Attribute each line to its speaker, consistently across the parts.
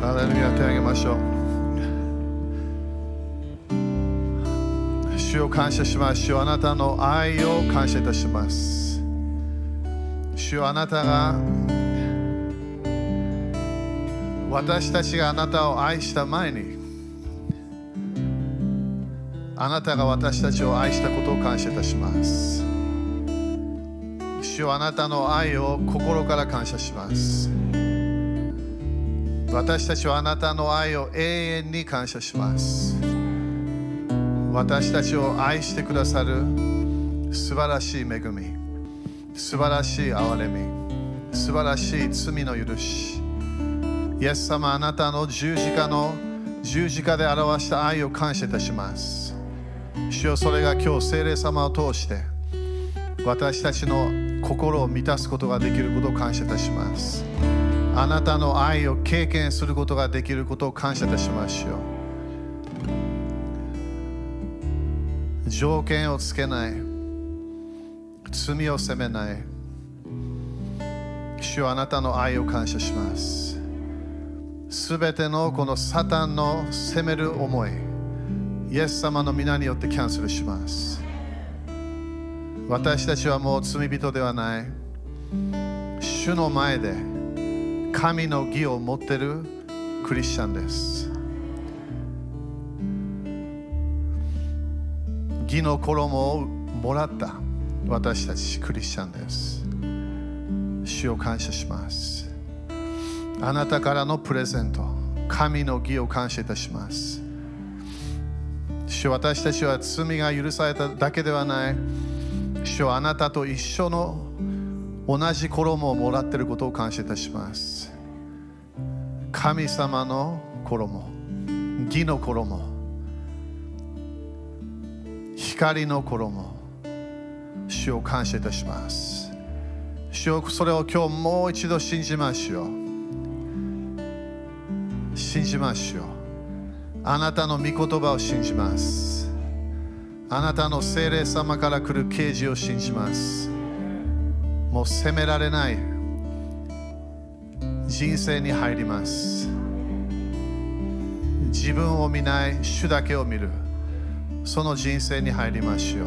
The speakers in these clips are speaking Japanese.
Speaker 1: ハレルヤ、手を挙げましょう。主を感謝します。主よ、あなたの愛を感謝いたします。主よ、あなたが私たちがあなたを愛した前に、あなたが私たちを愛したことを感謝いたします。主よ、あなたの愛を心から感謝します。私たちはあなたの愛を永遠に感謝します。私たちを愛してくださる素晴らしい恵み、素晴らしい憐れみ、素晴らしい罪の許し、イエス様、あなたの十字架で表した愛を感謝いたします。主よ、それが今日聖霊様を通して私たちの心を満たすことができることを感謝いたします。あなたの愛を経験することができることを感謝いたしますよ。条件をつけない、罪を責めない、主よ、あなたの愛を感謝します。すべてのこのサタンの責める思い、イエス様の皆によってキャンセルします。私たちはもう罪人ではない。主の前で神の義を持っているクリスチャンです。義の衣をもらった私たちクリスチャンです。主を感謝します。あなたからのプレゼント、神の義を感謝いたします。主、私たちは罪が許されただけではない。主はあなたと一緒の同じ衣をもらっていることを感謝いたします。神様の衣、義の衣、光の衣、主を感謝いたします。主よ、それを今日もう一度信じましょう。信じましょう。あなたの御言葉を信じます。あなたの聖霊様から来る啓示を信じます。もう責められない人生に入ります。自分を見ない、主だけを見る、その人生に入りましょう。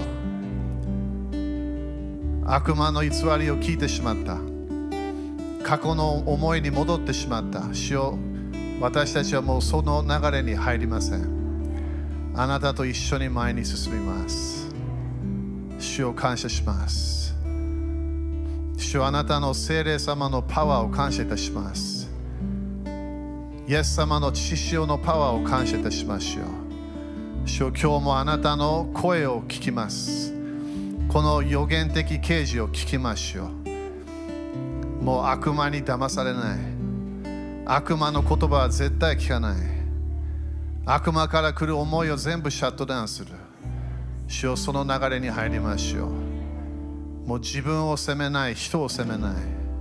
Speaker 1: 悪魔の偽りを聞いてしまった、過去の思いに戻ってしまった。主よ、私たちはもうその流れに入りません。あなたと一緒に前に進みます。主を感謝します。主はあなたの聖霊様のパワーを感謝いたします。イエス様の血潮のパワーを感謝いたしましょう。主よ、今日もあなたの声を聞きます。この予言的啓示を聞きましょう。もう悪魔に騙されない。悪魔の言葉は絶対聞かない。悪魔から来る思いを全部シャットダウンする。主よ、その流れに入りましょう。もう自分を責めない、人を責めない。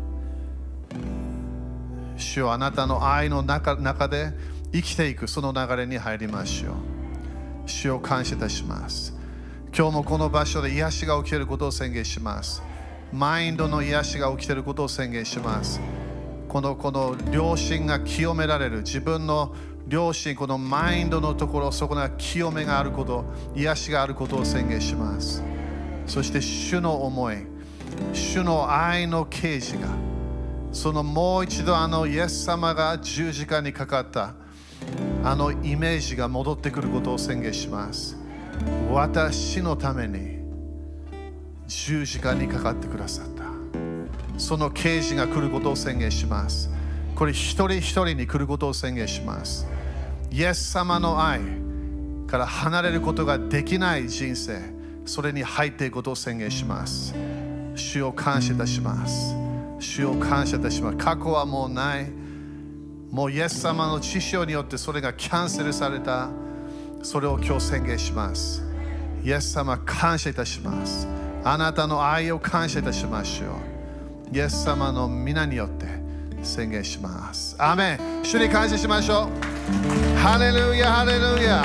Speaker 1: 主よ、あなたの愛の中で生きていく、その流れに入りましょう。主を感謝いたします。今日もこの場所で癒しが起きていることを宣言します。マインドの癒しが起きていることを宣言します。この良心が清められる、自分の良心、このマインドのところ、そこには清めがあること、癒しがあることを宣言します。そして主の思い、主の愛の啓示が、そのもう一度イエス様が十字架にかかったイメージが戻ってくることを宣言します。私のために十字架にかかってくださった、その啓示が来ることを宣言します。これ一人一人に来ることを宣言します。イエス様の愛から離れることができない人生、それに入っていくことを宣言します。主を感謝いたします。主を感謝いたします。過去はもうない。もうイエス様の血潮によってそれがキャンセルされた。それを今日宣言します。イエス様、感謝いたします。あなたの愛を感謝いたしましょう。イエス様の皆によって宣言します。アーメン。主に感謝しましょう。ハレルヤ、ハレルヤ、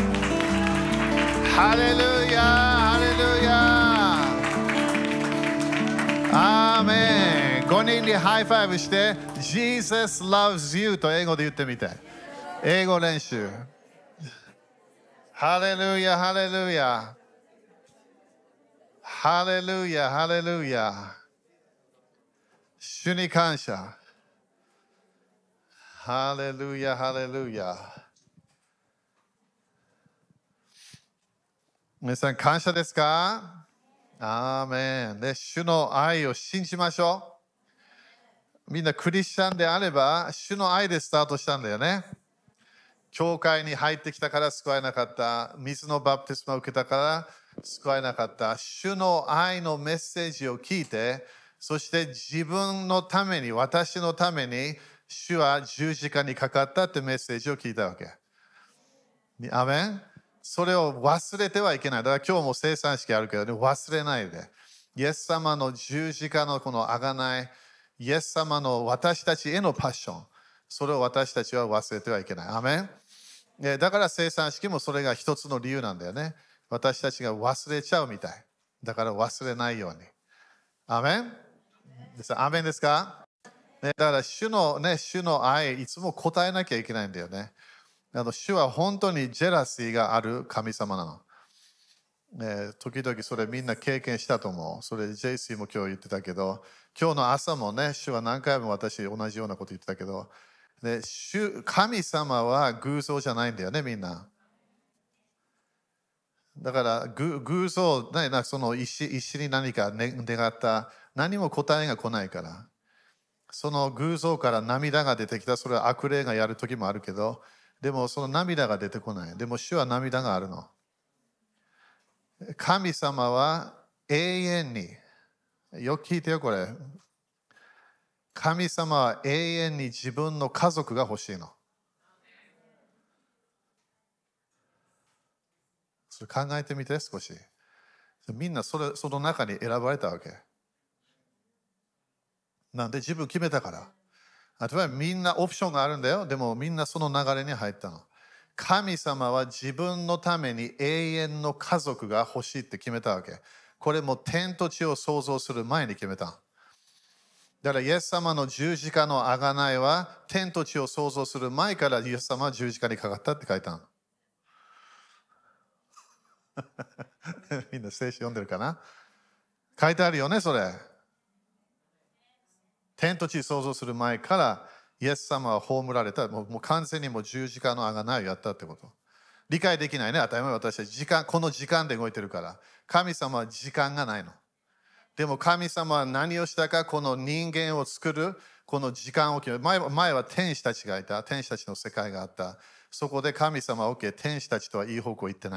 Speaker 1: ハレルヤ、ハレルヤ。アーメン。5 人にハイファイブして、Jesus loves you と英語で言ってみて。英語練習。ハレルヤ、ハレルヤ。ハレルヤ、ハレルヤ。主に感謝。ハレルヤ、ハレルヤ。皆さん、感謝ですか？アーメン。で、主の愛を信じましょう。みんなクリスチャンであれば、主の愛でスタートしたんだよね。教会に入ってきたから救われなかった。水のバプテスマを受けたから救われなかった。主の愛のメッセージを聞いて、そして自分のために、私のために、主は十字架にかかったってメッセージを聞いたわけ。アメン。それを忘れてはいけない。だから今日も生産式あるけど、ね、忘れないで。イエス様の十字架のこの贖い、イエス様の私たちへのパッション、それを私たちは忘れてはいけない。アメン。だから生産式もそれが一つの理由なんだよね。私たちが忘れちゃうみたい。だから忘れないように。アメン。アメンですか？だから主の愛、いつも答えなきゃいけないんだよね。主は本当にジェラシーがある神様なの。時々それみんな経験したと思う。それ JC も今日言ってたけど、今日の朝もね、主は何回も私同じようなこと言ってたけど、神様は偶像じゃないんだよね、みんな。だから偶像、その石に何か願った、何も答えが来ないから。その偶像から涙が出てきた、それは悪霊がやる時もあるけど、でもその涙が出てこない。でも主は涙があるの。神様は永遠に、よく聞いてよこれ。神様は永遠に自分の家族が欲しいの。それ考えてみて少し。みんなその中に選ばれたわけ。なんで自分決めたから。あとはみんなオプションがあるんだよ。でもみんなその流れに入ったの。神様は自分のために永遠の家族が欲しいって決めたわけ。これも天と地を創造する前に決めた。だからイエス様の十字架の贖いは天と地を創造する前からイエス様は十字架にかかったって書いたの。みんな聖書読んでるかな？書いてあるよね、それ。天と地創造する前からイエス様は葬られた。もう完全にもう十字架の贖いをやったってこと。理解できないね、当たり前。私たちこの時間で動いてるから。神様は時間がないの。でも神様は何をしたか、この人間を作る、この時間を決める。前は天使たちがいた。天使たちの世界があった。そこで神様は OK、天使たちとはいい方向行ってない。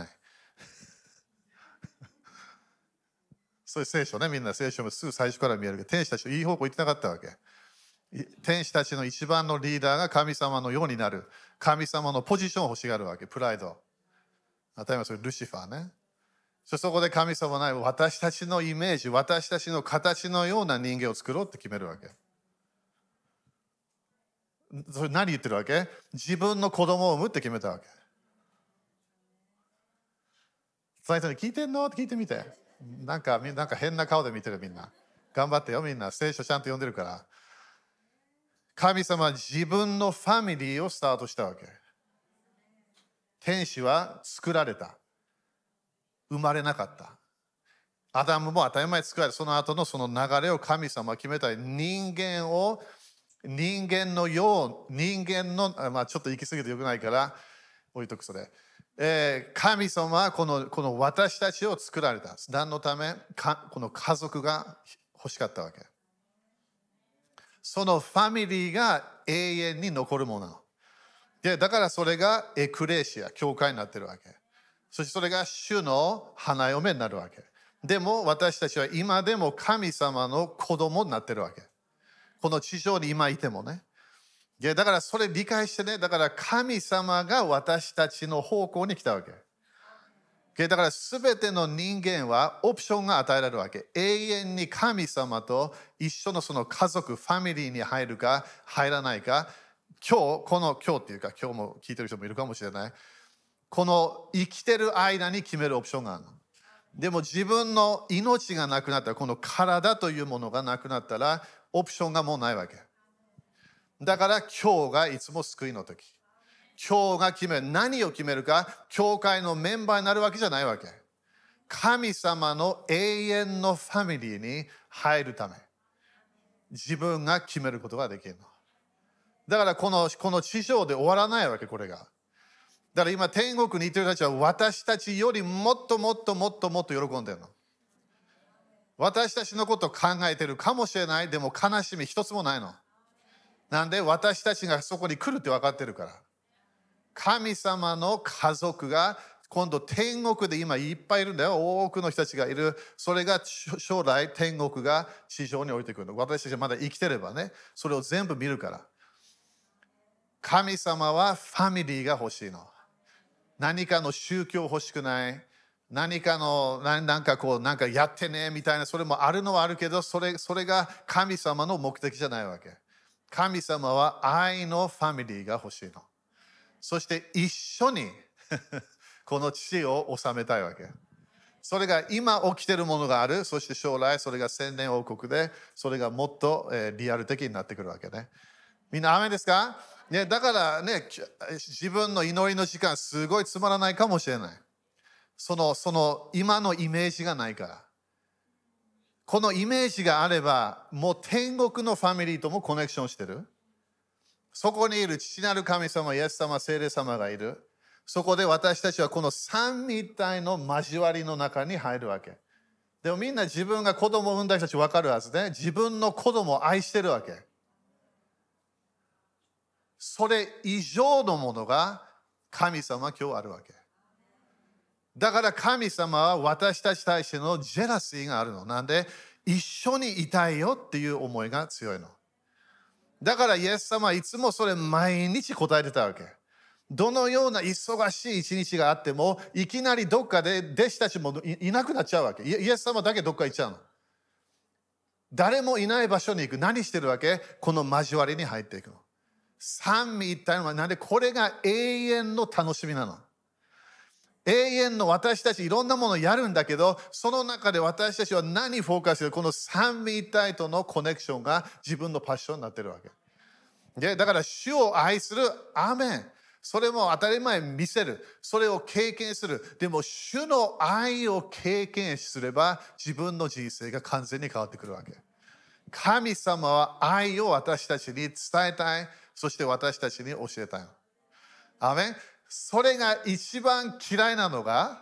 Speaker 1: そういう聖書ね、みんな聖書もすぐ最初から見えるけど、天使たちといい方向行ってなかったわけ。天使たちの一番のリーダーが神様のようになる。神様のポジションを欲しがるわけ。プライド。当たり前それルシファーね。そこで神様はない。私たちのイメージ、私たちの形のような人間を作ろうって決めるわけ。それ何言ってるわけ？自分の子供を産むって決めたわけ。最初に聞いてんのって聞いてみて。なんか変な顔で見てるみんな。頑張ってよみんな。聖書ちゃんと読んでるから。神様は自分のファミリーをスタートしたわけ。天使は作られた。生まれなかった。アダムも当たり前作られた。その後のその流れを神様は決めた。人間の、ちょっと行き過ぎてよくないから置いとくそれ。神様はこの私たちを作られた。何のため？この家族が欲しかったわけ。そのファミリーが永遠に残るもの。で、だからそれがエクレシア、教会になってるわけ。そしてそれが主の花嫁になるわけ。でも私たちは今でも神様の子供になってるわけ。この地上に今いてもね。だからそれ理解してね。だから神様が私たちの方向に来たわけ。だから全ての人間はオプションが与えられるわけ。永遠に神様と一緒のその家族、ファミリーに入るか入らないか。今日っていうか今日も聞いてる人もいるかもしれない。この生きてる間に決めるオプションがあるの。でも自分の命がなくなったら、この体というものがなくなったら、 オプションがもうないわけ。だから今日がいつも救いの時。今日が決める。何を決めるか、教会のメンバーになるわけじゃないわけ。神様の永遠のファミリーに入るため、自分が決めることができるの。だからこの地上で終わらないわけ、これが。だから今天国にいてる人たちは私たちよりもっともっともっともっと喜んでるの。私たちのことを考えてるかもしれない。でも悲しみ一つもないの。なんで私たちがそこに来るって分かってるから。神様の家族が今度天国で今いっぱいいるんだよ。多くの人たちがいる。それが将来天国が地上に降りてくるの。私たちがまだ生きてればね、それを全部見るから。神様はファミリーが欲しいの。何かの宗教欲しくない。何かのなんかやってねみたいな、それもあるのはあるけど、それが神様の目的じゃないわけ。神様は愛のファミリーが欲しいの。そして一緒にこの地を治めたいわけ。それが今起きているものがある。そして将来それが千年王国で、それがもっとリアル的になってくるわけね。みんなアメンですか？ね、だからね、自分の祈りの時間すごいつまらないかもしれない。その今のイメージがないから。このイメージがあれば、もう天国のファミリーともコネクションしてる。そこにいる父なる神様、イエス様、聖霊様がいる。そこで私たちはこの三位一体の交わりの中に入るわけ。でもみんな自分が子供を産んだ人たち分かるはずで、自分の子供を愛してるわけ。それ以上のものが神様は今日あるわけ。だから神様は私たちに対してのジェラシーがあるの。なんで一緒にいたいよっていう思いが強いの。だからイエス様はいつもそれ毎日答えてたわけ。どのような忙しい一日があっても、いきなりどっかで弟子たちも いなくなっちゃうわけ。イエス様だけどっか行っちゃうの。誰もいない場所に行く。何してるわけ？この交わりに入っていくの。三位一体の、なんでこれが永遠の楽しみなの。永遠の私たちいろんなものをやるんだけど、その中で私たちは何フォーカスする？この三位一体とのコネクションが自分のパッションになってるわけ。で、だから主を愛する、アーメン。それも当たり前見せる。それを経験する。でも主の愛を経験すれば自分の人生が完全に変わってくるわけ。神様は愛を私たちに伝えたい。そして私たちに教えたい。アーメン。それが一番嫌いなのが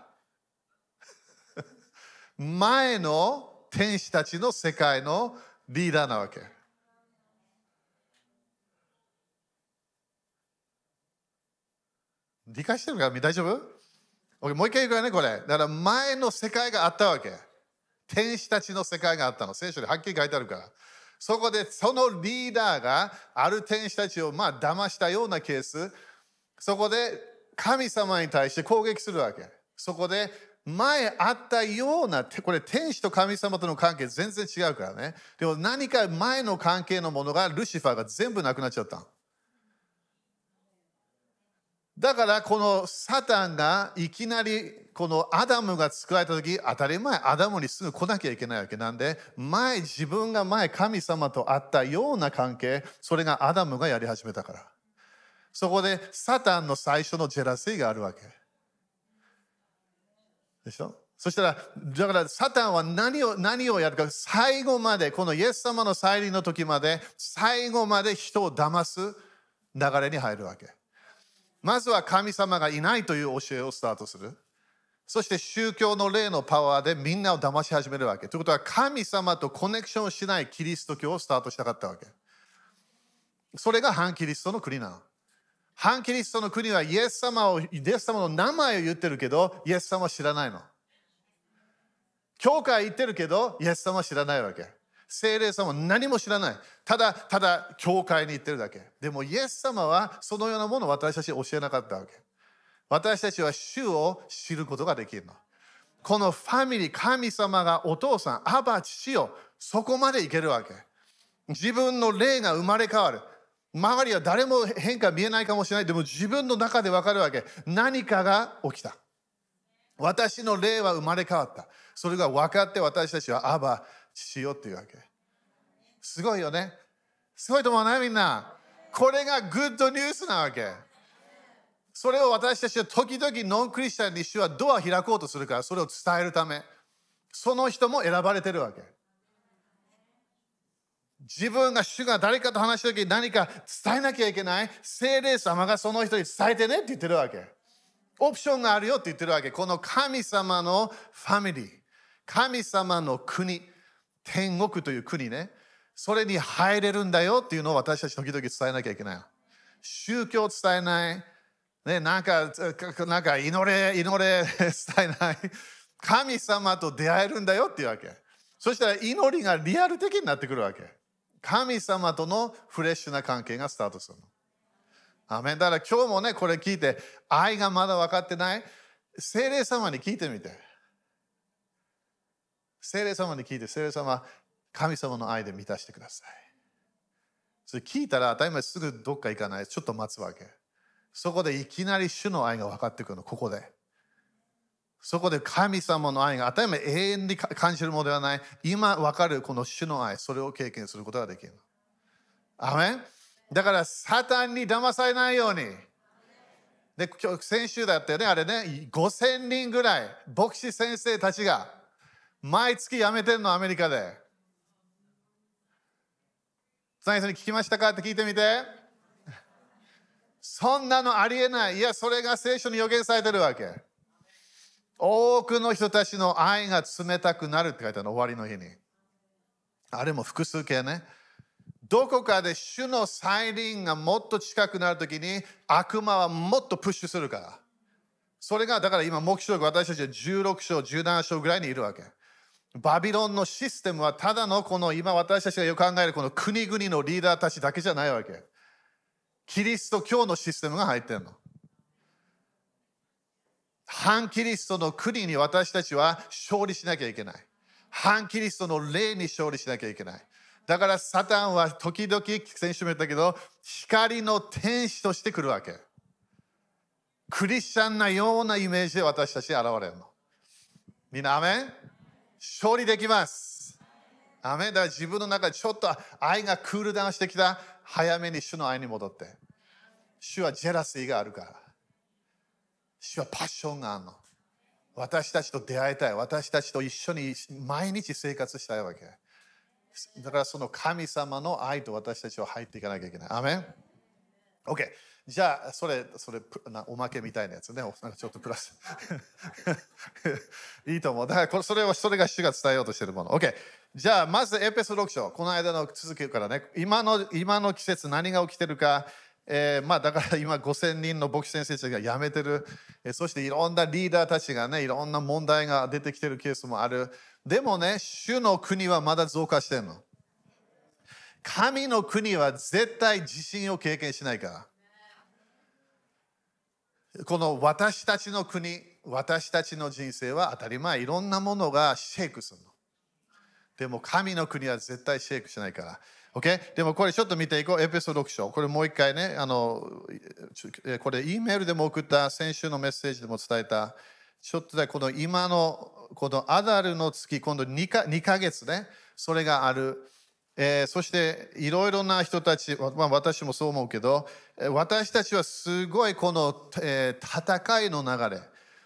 Speaker 1: 前の天使たちの世界のリーダーなわけ。理解してるか？大丈夫？ OK、 もう一回言うからね、これ。だから前の世界があったわけ。天使たちの世界があったの。聖書ではっきり書いてあるから。そこでそのリーダーがある天使たちを騙したようなケース。そこで神様に対して攻撃するわけ。そこで前あったような、これ天使と神様との関係全然違うからね。でも何か前の関係のものがルシファーが全部なくなっちゃった。だからこのサタンがいきなりこのアダムが作られた時、当たり前アダムにすぐ来なきゃいけないわけなんで、自分が神様と会ったような関係、それがアダムがやり始めたから。そこでサタンの最初のジェラシーがあるわけでしょ。そしたらだからサタンは何をやるか、最後までこのイエス様の再臨の時まで最後まで人を騙す流れに入るわけ。まずは神様がいないという教えをスタートする。そして宗教の霊のパワーでみんなを騙し始めるわけ。ということは神様とコネクションしないキリスト教をスタートしたかったわけ。それが反キリストの国なの。反キリストの国はイエス様の名前を言ってるけど、イエス様は知らないの。教会行ってるけど、イエス様は知らないわけ。聖霊様は何も知らない。ただ教会に行ってるだけ。でもイエス様はそのようなものを私たちに教えなかったわけ。私たちは主を知ることができるの。このファミリー、神様がお父さん、アバ父よ、そこまでいけるわけ。自分の霊が生まれ変わる。周りは誰も変化見えないかもしれない。でも自分の中で分かるわけ。何かが起きた。私の霊は生まれ変わった。それが分かって私たちはアバ父よっていうわけ。 すごいよね。すごいと思わないみんな。これがグッドニュースなわけ。それを私たちは時々ノンクリスチャンに主はドアを開こうとするから、それを伝えるため。その人も選ばれてるわけ。自分が主が誰かと話した時に何か伝えなきゃいけない。聖霊様がその人に伝えてねって言ってるわけ。オプションがあるよって言ってるわけ。この神様のファミリー、神様の国、天国という国ね。それに入れるんだよっていうのを私たち時々伝えなきゃいけない。宗教を伝えない。ね、なんか祈れ伝えない。神様と出会えるんだよっていうわけ。そしたら祈りがリアル的になってくるわけ。神様とのフレッシュな関係がスタートするの。アメン。だから今日もね、これ聞いて、愛がまだ分かってない。聖霊様に聞いてみて。聖霊様に聞いて、聖霊様、神様の愛で満たしてください。それ聞いたら、当たり前すぐどっか行かない。ちょっと待つわけ。そこでいきなり主の愛が分かってくるの、ここで。そこで神様の愛が当たり前永遠に感じるものではない。今分かるこの主の愛、それを経験することができる。アメン。だからサタンに騙されないように。で、今日先週だったよね、あれね、5000人ぐらい牧師先生たちが毎月辞めてるの、アメリカで。最初に聞きましたかって聞いてみて。そんなのありえない。いや、それが聖書に予言されてるわけ。多くの人たちの愛が冷たくなるって書いてあるの、終わりの日に。あれも複数形ね。どこかで主の再臨がもっと近くなるときに悪魔はもっとプッシュするから。それがだから今、黙示録私たちは16章、17章ぐらいにいるわけ。バビロンのシステムはただのこの今私たちがよく考えるこの国々のリーダーたちだけじゃないわけ。キリスト教のシステムが入ってるの。反キリストの国に私たちは勝利しなきゃいけない。反キリストの霊に勝利しなきゃいけない。だからサタンは時々、先週も言ったけど、光の天使として来るわけ。クリスチャンなようなイメージで私たちに現れるの。みんな、アメン？勝利できます。アメン。だから自分の中でちょっと愛がクールダウンしてきた。早めに主の愛に戻って。主はジェラシーがあるから。主はパッションがあるの。私たちと出会いたい。私たちと一緒に毎日生活したいわけ。だからその神様の愛と私たちは入っていかなきゃいけない。アメン。 OK。じゃあ、それおまけみたいなやつね。ちょっとプラス。いいと思う。だからそれが主が伝えようとしているもの。OK。じゃあ、まずエペソ6章。この間の続きからね。今の季節何が起きてるか。だから今5000人の牧師先生たちが辞めてる。そしていろんなリーダーたちがね、いろんな問題が出てきてるケースもある。でもね、主の国はまだ増加してるの。神の国は絶対地震を経験しないから。この私たちの国、私たちの人生は当たり前、いろんなものがシェイクするの。でも神の国は絶対シェイクしないから。Okay? でもこれちょっと見ていこう。エペソ6章。これもう一回ね、これ E メールでも送った、先週のメッセージでも伝えた。ちょっとこの今のこのアダルの月、今度2ヶ月ね、それがある。そしていろいろな人たち、私もそう思うけど、私たちはすごいこの、戦いの流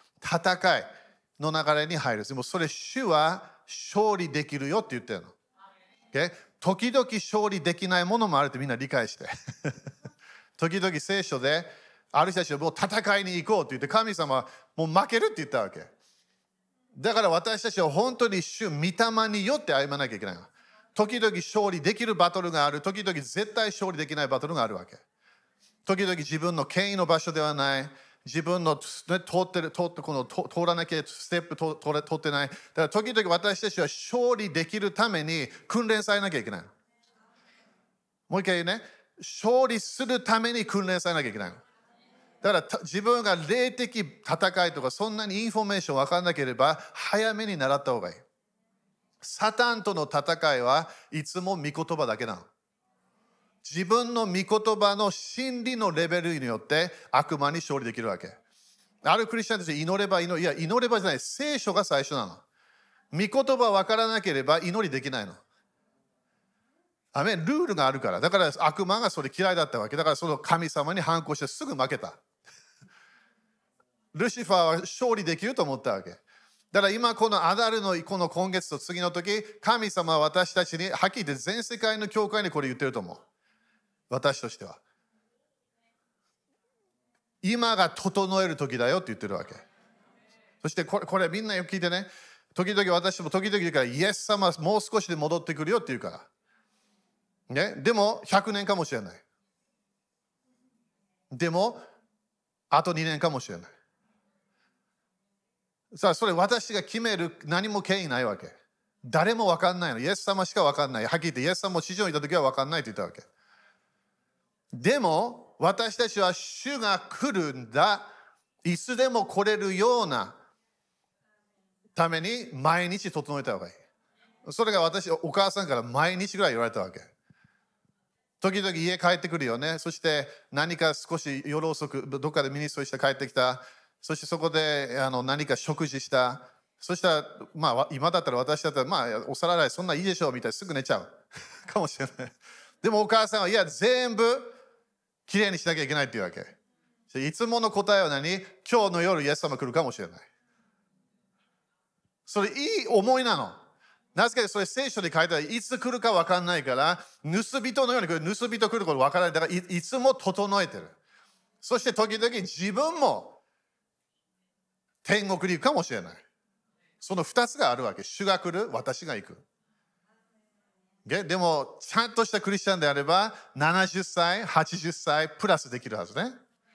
Speaker 1: れに入る。でもそれ主は勝利できるよって言ってるの。Okay? 時々勝利できないものもあるってみんな理解して。時々聖書である人たちはもう戦いに行こうって言って神様はもう負けるって言ったわけ。だから私たちは本当に主御霊によって歩まなきゃいけない。時々勝利できるバトルがある。時々絶対勝利できないバトルがあるわけ。時々自分の権威の場所ではない。自分の、通らなきゃステップ通ってない。だから時々私たちは勝利できるために訓練されなきゃいけない。もう一回言うね。勝利するために訓練されなきゃいけない。だから自分が霊的戦いとかそんなにインフォメーション分からなければ早めに習った方がいい。サタンとの戦いはいつも御言葉だけなの。自分の御言葉の真理のレベルによって悪魔に勝利できるわけ。あるクリスチャンたち祈ればじゃない。聖書が最初なの。御言葉分からなければ祈りできないの。 ルールがあるから。だから悪魔がそれ嫌いだったわけ。だからその神様に反抗してすぐ負けた。ルシファーは勝利できると思ったわけ。だから今このアダルのこの今月と次の時、神様は私たちにはっきり言って全世界の教会にこれ言ってると思う。私としては。今が整える時だよって言ってるわけ。そしてこれみんなよく聞いてね。時々私も時々言うから、イエス様もう少しで戻ってくるよって言うから。ね、でも100年かもしれない。でもあと2年かもしれない。さあ、それ私が決める何も権威ないわけ。誰も分かんないの。イエス様しか分かんない。はっきり言ってイエス様も地上にいた時は分かんないと言ったわけ。でも私たちは主が来るんだ。いつでも来れるようなために毎日整えた方がいい。それが私、お母さんから毎日ぐらい言われたわけ。時々家帰ってくるよね。そして何か少し夜遅くどっかでミニストリーして帰ってきた。そしてそこで何か食事した。そしたら、まあ今だったら私だったら、まあお皿洗いそんないいでしょみたいなすぐ寝ちゃうかもしれない。でもお母さんはいや全部きれいにしなきゃいけないっていうわけ。いつもの答えは何？今日の夜イエス様来るかもしれない。それいい思いなの。なぜかそれ聖書で書いてあるいつ来るか分かんないから盗人のように来る盗人来ること分からない。だからいつも整えてる。そして時々自分も天国に行くかもしれない。その2つがあるわけ。主が来る、私が行く。でもちゃんとしたクリスチャンであれば70歳、80歳プラスできるはずね。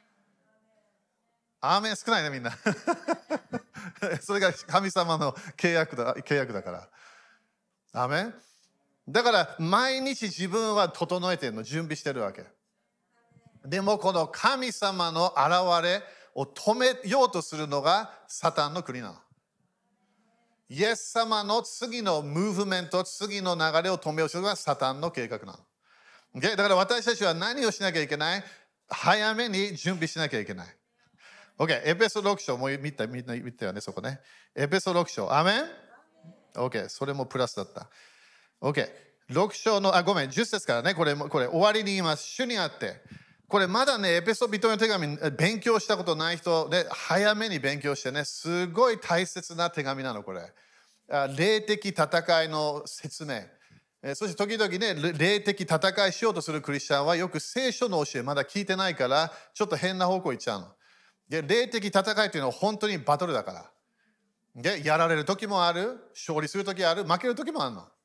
Speaker 1: アーメン少ないねみんな。それが神様の契約だから。アーメン。だから毎日自分は整えてるの、準備してるわけ。でもこの神様の現れを止めようとするのがサタンの国なの。イエス様の次のムーブメント、次の流れを止めようとするのがサタンの計画なの。だから私たちは何をしなきゃいけない？早めに準備しなきゃいけない。OK、エペソ6章、もうみんな見たよね、そこね。エペソ6章、アメン？ OK、それもプラスだった。OK、6章の、ごめん、10節からね、これ終わりに言います。主にあって。これまだね、エペソ人の手紙勉強したことない人で、早めに勉強してね、すごい大切な手紙なの、これ。霊的戦いの説明。そして時々ね、霊的戦いしようとするクリスチャンはよく聖書の教えまだ聞いてないから、ちょっと変な方向行っちゃうの。で、霊的戦いというのは本当にバトルだから。で、やられる時もある、勝利する時ある、負ける時もあるの。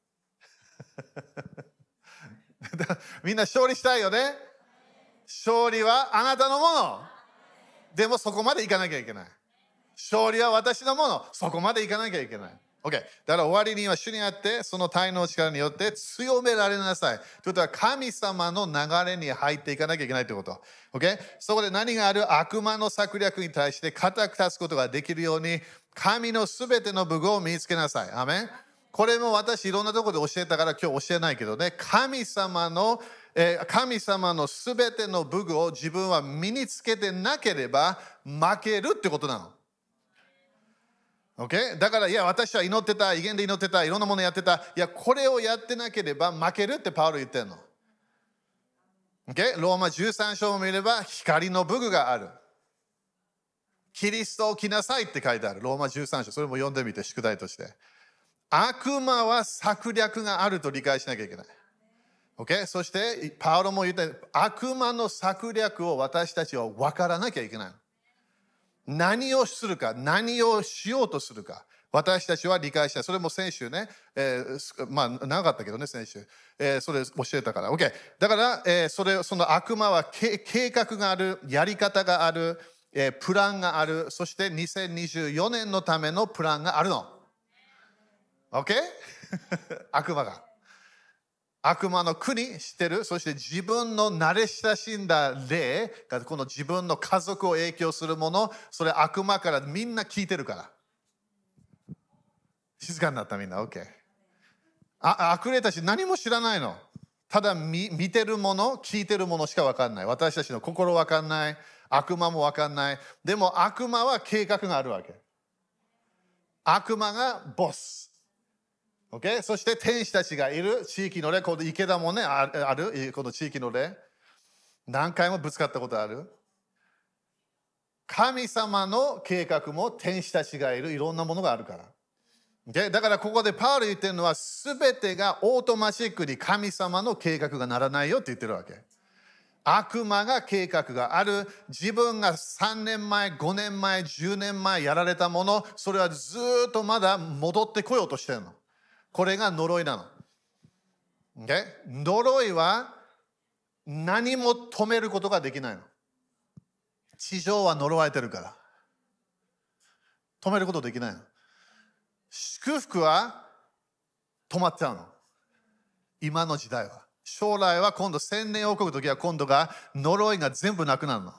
Speaker 1: みんな勝利したいよね。勝利はあなたのもの。でもそこまでいかなきゃいけない。勝利は私のもの。そこまでいかなきゃいけない。OK。だから終わりには主にあって、その体の力によって強められなさい。ということは神様の流れに入っていかなきゃいけないということ。OK。そこで何がある？悪魔の策略に対して固く立つことができるように、神のすべての武具を身につけなさい。アメン。これも私いろんなところで教えたから今日教えないけどね、神様のすべての武具を自分は身につけてなければ負けるってことなの。Okay? だから、いや、私は祈ってた、威厳で祈ってた、いろんなものやってた。いや、これをやってなければ負けるってパウロ言ってるの。Okay? ローマ13章を見れば、光の武具がある。キリストを着なさいって書いてある。ローマ13章。それも読んでみて、宿題として。悪魔は策略があると理解しなきゃいけない。Okay? そして、パウロも言った、悪魔の策略を私たちは分からなきゃいけない。何をするか、何をしようとするか、私たちは理解した。それも先週ね、まあ長かったけどね、先週。それ教えたから。OK。だから、その悪魔は計画がある、やり方がある、プランがある、そして2024年のためのプランがあるの。OK？ 悪魔が。悪魔の国知ってる？そして自分の慣れ親しんだ霊がこの自分の家族を影響するもの、それ悪魔からみんな聞いてるから。静かになったみんな。OK。悪霊たち何も知らないの。ただ見てるもの、聞いてるものしか分かんない。私たちの心分かんない。悪魔も分かんない。でも悪魔は計画があるわけ。悪魔がボス。 Okay? そして天使たちがいる地域の例、この池田もね、ある、この地域の例。何回もぶつかったことある。神様の計画も天使たちがいる、いろんなものがあるから。Okay? だからここでパウル言ってるのは、すべてがオートマチックに神様の計画がならないよって言ってるわけ。悪魔が計画がある。自分が3年前、5年前、10年前やられたもの、それはずっとまだ戻ってこようとしてるの。これが呪いなの。Okay? 呪いは何も止めることができないの。地上は呪われてるから。止めることできないの。祝福は止まっちゃうの。今の時代は。将来は今度1000年王国の時は今度が呪いが全部なくなるの。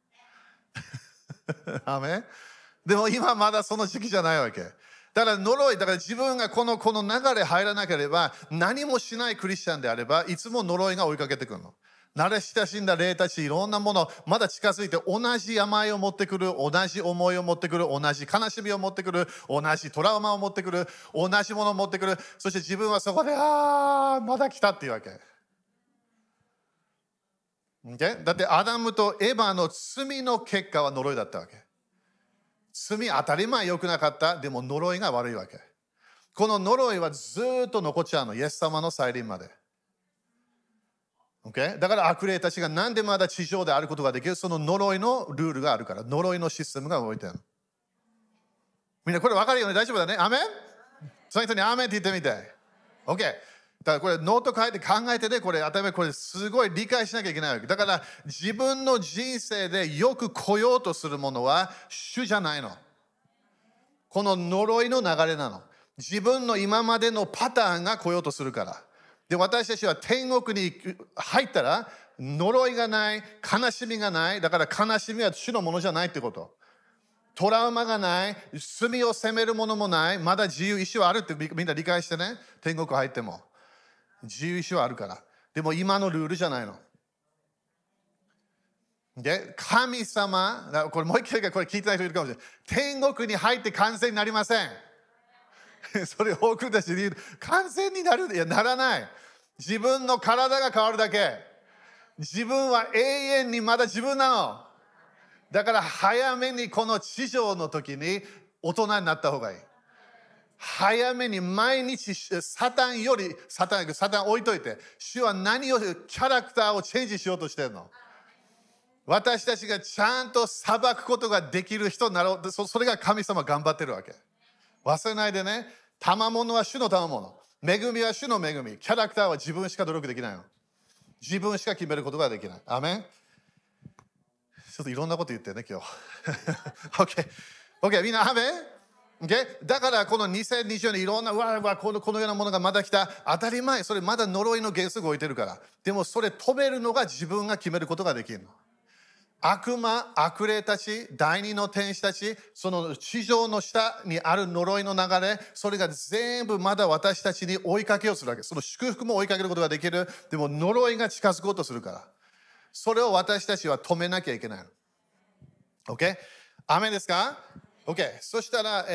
Speaker 1: アメン。でも今まだその時期じゃないわけ。だから呪い、だから自分がこの流れ入らなければ、何もしないクリスチャンであれば、いつも呪いが追いかけてくるの。慣れ親しんだ霊たち、いろんなもの、まだ近づいて、同じ病を持ってくる、同じ思いを持ってくる、同じ悲しみを持ってくる、同じトラウマを持ってくる、同じものを持ってくる。そして自分はそこで、まだ来たっていうわけ。だってアダムとエヴァの罪の結果は呪いだったわけ。罪当たり前良くなかった。でも呪いが悪いわけ。この呪いはずっと残っちゃうの。イエス様の再臨まで。だから悪霊たちがなんでまだ地上であることができる。その呪いのルールがあるから。呪いのシステムが動いてる。みんなこれ分かるよね。大丈夫だね。アメン。その人にアメンって言ってみて。OK。だからこれノート書いて考えてね、これ頭これすごい理解しなきゃいけないわけ。だから自分の人生でよく来ようとするものは主じゃないの。この呪いの流れなの。自分の今までのパターンが来ようとするから。で、私たちは天国に入ったら呪いがない、悲しみがない。だから悲しみは主のものじゃないってこと。トラウマがない、罪を責めるものもない、まだ自由意志はあるってみんな理解してね。天国入っても。自由意志はあるから。でも今のルールじゃないの。で、神様、これもう一回これ聞いてない人いるかもしれない。天国に入って完全になりません。それ多くの人に言う。完全になる。いや、ならない。自分の体が変わるだけ。自分は永遠にまだ自分なの。だから早めにこの地上の時に大人になった方がいい。早めに毎日サタン置いといて、主は何をキャラクターをチェンジしようとしてるの。私たちがちゃんと裁くことができる人になろう。それが神様頑張ってるわけ。忘れないでね。賜物は主の賜物。恵みは主の恵み。キャラクターは自分しか努力できないの。自分しか決めることができない。アメン。ちょっといろんなこと言ってね、今日。OK、みんなアメン。だからこの2020年いろんなこのようなものがまだ来た。当たり前。それまだ呪いの原則が置いてるから。でもそれ止めるのが自分が決めることができるの。悪魔、悪霊たち、第二の天使たち、その地上の下にある呪いの流れ、それが全部まだ私たちに追いかけをするわけ。その祝福も追いかけることができる。でも呪いが近づこうとするから。それを私たちは止めなきゃいけないの。OK？ アメンですか？ OK。そしたら、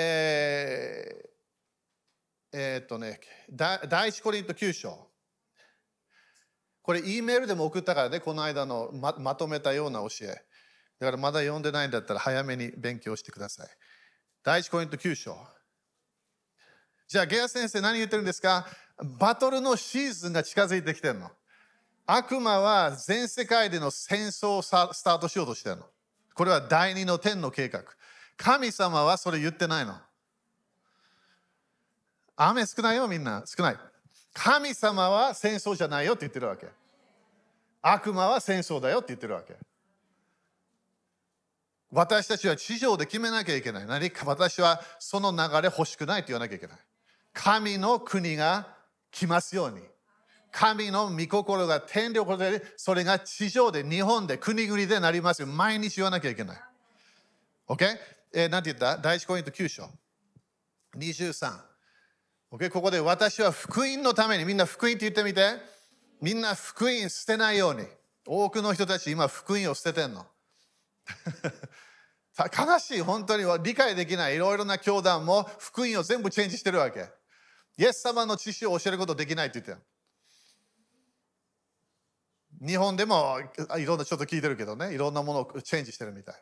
Speaker 1: 第一コリント9章。これ、Eメールでも送ったからね、この間の まとめたような教え。だからまだ読んでないんだったら早めに勉強してください。第一コリント9章。じゃあ、ゲア先生何言ってるんですか？バトルのシーズンが近づいてきてるの。悪魔は全世界での戦争をスタートしようとしてるの。これは第二の天の計画。神様はそれ言ってないの。雨少ないよ、みんな。少ない。神様は戦争じゃないよって言ってるわけ。悪魔は戦争だよって言ってるわけ。私たちは地上で決めなきゃいけない。何か私はその流れ欲しくないって言わなきゃいけない。神の国が来ますように。神の御心が天領で、それが地上で、日本で、国々でなりますよ。毎日言わなきゃいけない。OK？なんて言った？第一コリント9章。23。OK？ ここで私は福音のために、みんな福音って言ってみて。みんな福音捨てないように。多くの人たち今福音を捨ててんの。悲しい、本当に理解できないいろいろな教団も福音を全部チェンジしてるわけ。 イエス様の知識を教えることできないって言ってた。日本でもいろんなちょっと聞いてるけどね、いろんなものをチェンジしてるみたい。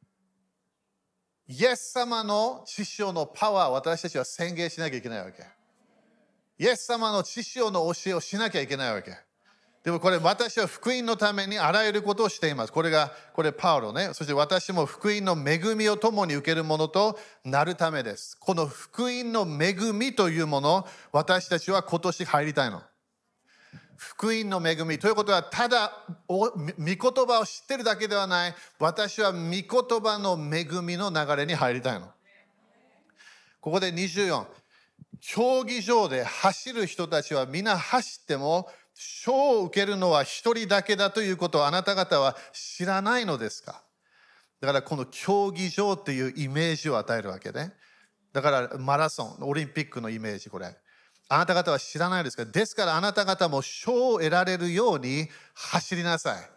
Speaker 1: イエス様の知識のパワーを私たちは宣言しなきゃいけないわけ。イエス様の知識の教えをしなきゃいけないわけ。でもこれ私は福音のためにあらゆることをしています。これパウロね。そして私も福音の恵みを共に受けるものとなるためです。この福音の恵みというもの、私たちは今年入りたいの。福音の恵みということは、ただ御言葉を知ってるだけではない。私は御言葉の恵みの流れに入りたいの。ここで24。競技場で走る人たちは皆走っても賞を受けるのは一人だけだということをあなた方は知らないのですか。だからこの競技場っていうイメージを与えるわけね。だからマラソン、オリンピックのイメージ、これ。あなた方は知らないですか。ですからあなた方も賞を得られるように走りなさい。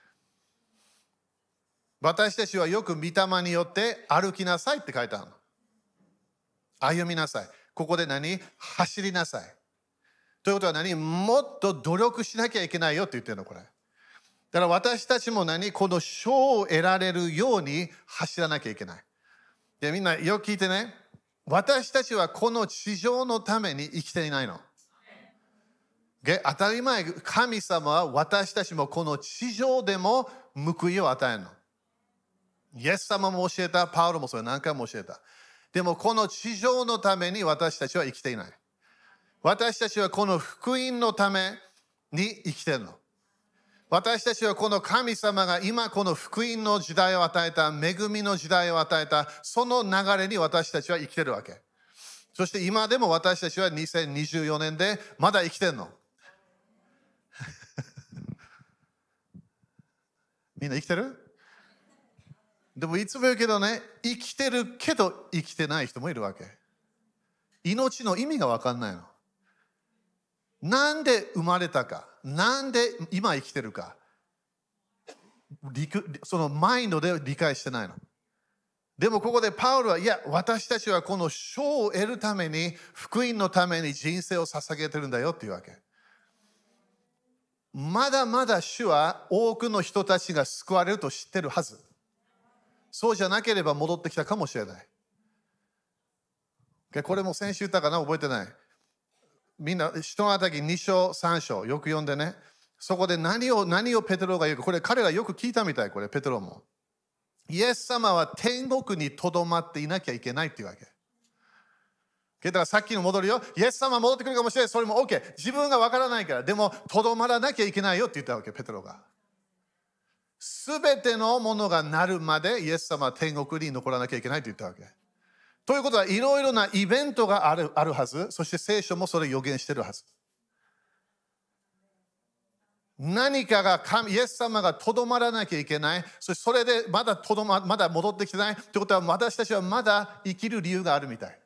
Speaker 1: 私たちはよく御霊によって歩きなさいって書いてあるの。歩みなさい。ここで走りなさい。ということはもっと努力しなきゃいけないよって言ってるの、これ。だから私たちもこの賞を得られるように走らなきゃいけない。で、みんなよく聞いてね。私たちはこの地上のために生きていないの。当たり前、神様は私たちもこの地上でも報いを与えるの。イエス様も教えた、パウロもそれ何回も教えた。でもこの地上のために私たちは生きていない。私たちはこの福音のために生きているの。私たちはこの神様が今この福音の時代を与えた、恵みの時代を与えた、その流れに私たちは生きているわけ。そして今でも私たちは2024年でまだ生きてるの。みんな生きてる？でもいつも言うけどね、生きてるけど生きてない人もいるわけ。命の意味が分かんないの。なんで生まれたか、なんで今生きてるか、そのマインドで理解してないの。でもここでパウロは、いや、私たちはこの賞を得るために、福音のために人生を捧げてるんだよっていうわけ。まだまだ主は多くの人たちが救われると知ってるはず。そうじゃなければ戻ってきたかもしれない。これも先週言ったかな、覚えてない。みんな、人のたき2章、3章、よく読んでね。そこで何をペテロが言うか、これ彼らよく聞いたみたい、これ、ペテロも。イエス様は天国にとどまっていなきゃいけないっていうわけ。だからさっきの戻るよ。イエス様戻ってくるかもしれない。それも OK。自分がわからないから。でも、とどまらなきゃいけないよって言ったわけ、ペテロが。すべてのものがなるまで、イエス様は天国に残らなきゃいけないって言ったわけ。ということは、いろいろなイベントがあるはず。そして聖書もそれを予言してるはず。何かがイエス様がとどまらなきゃいけない。それでまだ戻ってきてない。ということは、私たちはまだ生きる理由があるみたい。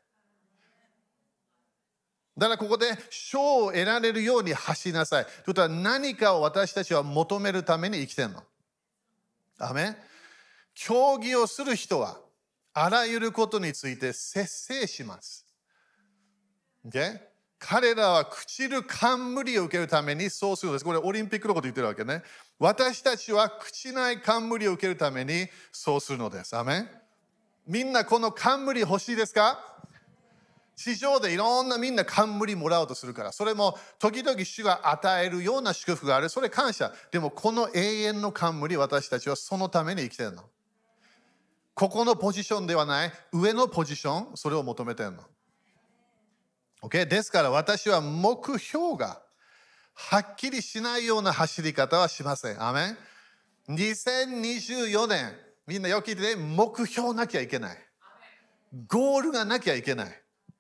Speaker 1: だからここで賞を得られるように走りなさい。ということは、何かを私たちは求めるために生きてるの。アメン。競技をする人は、あらゆることについて節制します。Okay? 彼らは朽ちる冠を受けるためにそうするのです。これオリンピックのこと言ってるわけね。私たちは朽ちない冠を受けるためにそうするのです。アメン。みんなこの冠欲しいですか？地上でいろんなみんな冠もらおうとするから。それも時々主が与えるような祝福がある。それ感謝。でもこの永遠の冠、私たちはそのために生きてるの。ここのポジションではない、上のポジション、それを求めてるの。Okay? ですから私は目標がはっきりしないような走り方はしません。アメン。2024年、みんなよく聞いてね、目標なきゃいけない。ゴールがなきゃいけない。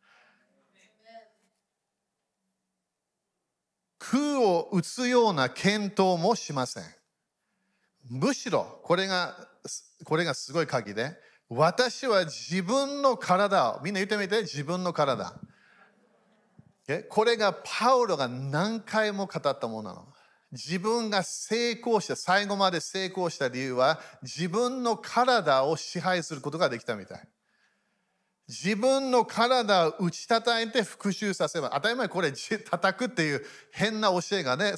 Speaker 1: 空を打つような検討もしません。むしろ、これがすごい鍵で、私は自分の体を、みんな言ってみて、自分の体。これがパウロが何回も語ったものなの。自分が成功した、最後まで成功した理由は、自分の体を支配することができたみたい。 自分の体を打ち叩いて復讐させば、当たり前これ叩くっていう変な教えがね、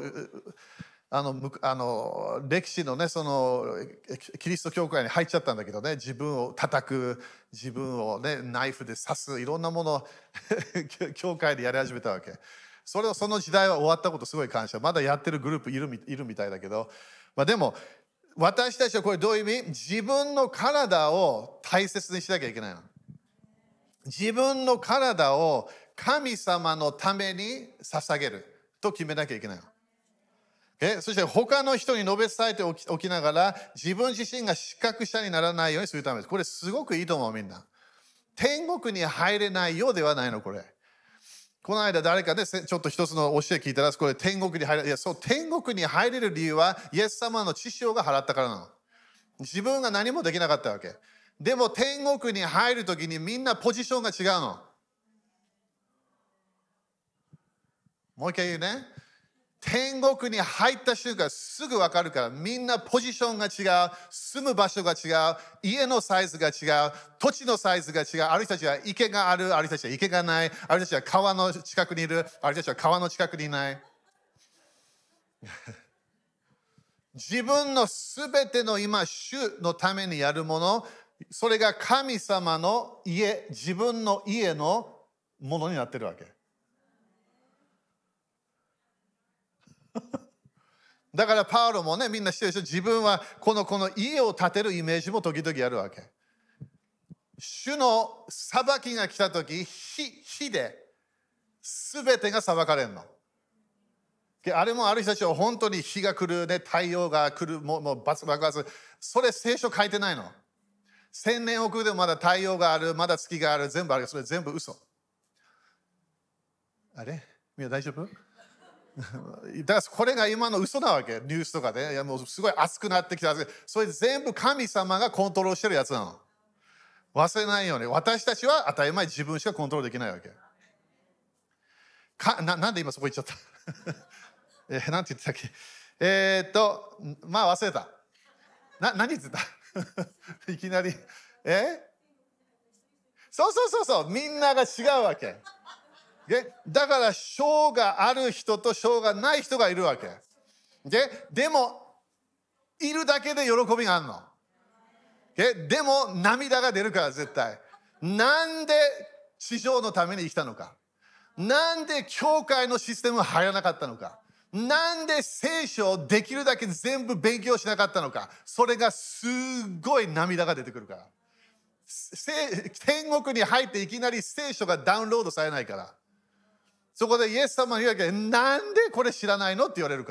Speaker 1: 歴史のね、キリスト教会に入っちゃったんだけどね、自分を叩く、自分をね、ナイフで刺す、いろんなものを教会でやり始めたわけ。その時代は終わったことすごい感謝。まだやってるグループいるみたいだけど、でも私たちはこれどういう意味？自分の体を大切にしなきゃいけないの。自分の体を神様のために捧げると決めなきゃいけないの。そして他の人に述べ伝えておきながら自分自身が失格者にならないようにするためです。これすごくいいと思う、みんな。天国に入れないようではないの、これ。この間誰かでちょっと一つの教え聞いたら、これ天国に入れる。いや、そう、天国に入れる理由はイエス様の血潮が払ったからなの。自分が何もできなかったわけ。でも天国に入るときにみんなポジションが違うの。もう一回言うね。天国に入った瞬間すぐ分かるから、みんなポジションが違う、住む場所が違う、家のサイズが違う、土地のサイズが違う。ある人たちは池がある、ある人たちは池がない、ある人たちは川の近くにいる、ある人たちは川の近くにいない。自分のすべての今、主のためにやるもの、それが神様の家、自分の家のものになってるわけ。だからパウロもね、みんな知ってるでしょ。自分はこの家を建てるイメージも時々やるわけ。主の裁きが来たとき、火で全てが裁かれるの。あれもある人たちは本当に火が来る、ね、太陽が来る、もう爆発。それ聖書書いてないの。1000年遅れでもまだ太陽がある、まだ月がある、全部ある。それ全部嘘。あれみんな大丈夫？だからこれが今の嘘なわけ。ニュースとかで、いやもうすごい熱くなってきた。それ全部神様がコントロールしてるやつなの。忘れないように。私たちは当たり前自分しかコントロールできないわけ。なんで今そこ行っちゃったなんて言ってたっけ。まあ忘れた。何言ってたいきなり。そう。みんなが違うわけ。だから賞がある人と賞がない人がいるわけ。でもいるだけで喜びがあるの。でも涙が出るから絶対。なんで地上のために生きたのか。なんで教会のシステム入らなかったのか。なんで聖書をできるだけ全部勉強しなかったのか。それがすごい涙が出てくるから。天国に入っていきなり聖書がダウンロードされないから。そこでイエス様に言うわけ。なんでこれ知らないのって言われるから。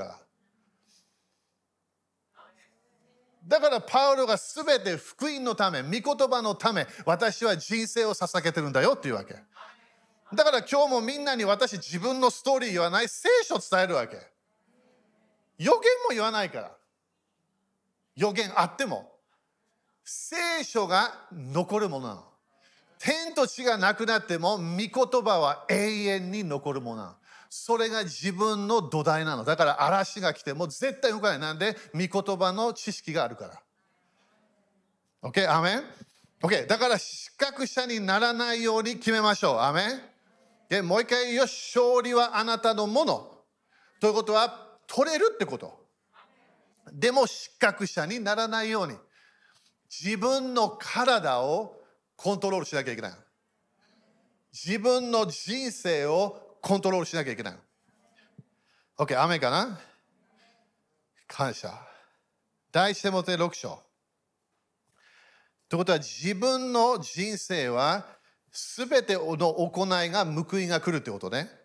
Speaker 1: だからパウロがすべて福音のため、御言葉のため、私は人生を捧げてるんだよっていうわけ。だから今日もみんなに私自分のストーリー言わない、聖書を伝えるわけ。予言も言わないから。予言あっても。聖書が残るものなの。天と地がなくなっても、御言葉は永遠に残るものなの。それが自分の土台なの。だから嵐が来ても絶対動かない。なんで御言葉の知識があるから。OK? アメン ?OK? だから失格者にならないように決めましょう。アメンもう一回言うよ。勝利はあなたのもの。ということは取れるってこと。でも失格者にならないように自分の体をコントロールしなきゃいけない。自分の人生をコントロールしなきゃいけない。OK、アメンかな？感謝。第一テモテ6章。ということは自分の人生は全ての行いが報いが来るってことね。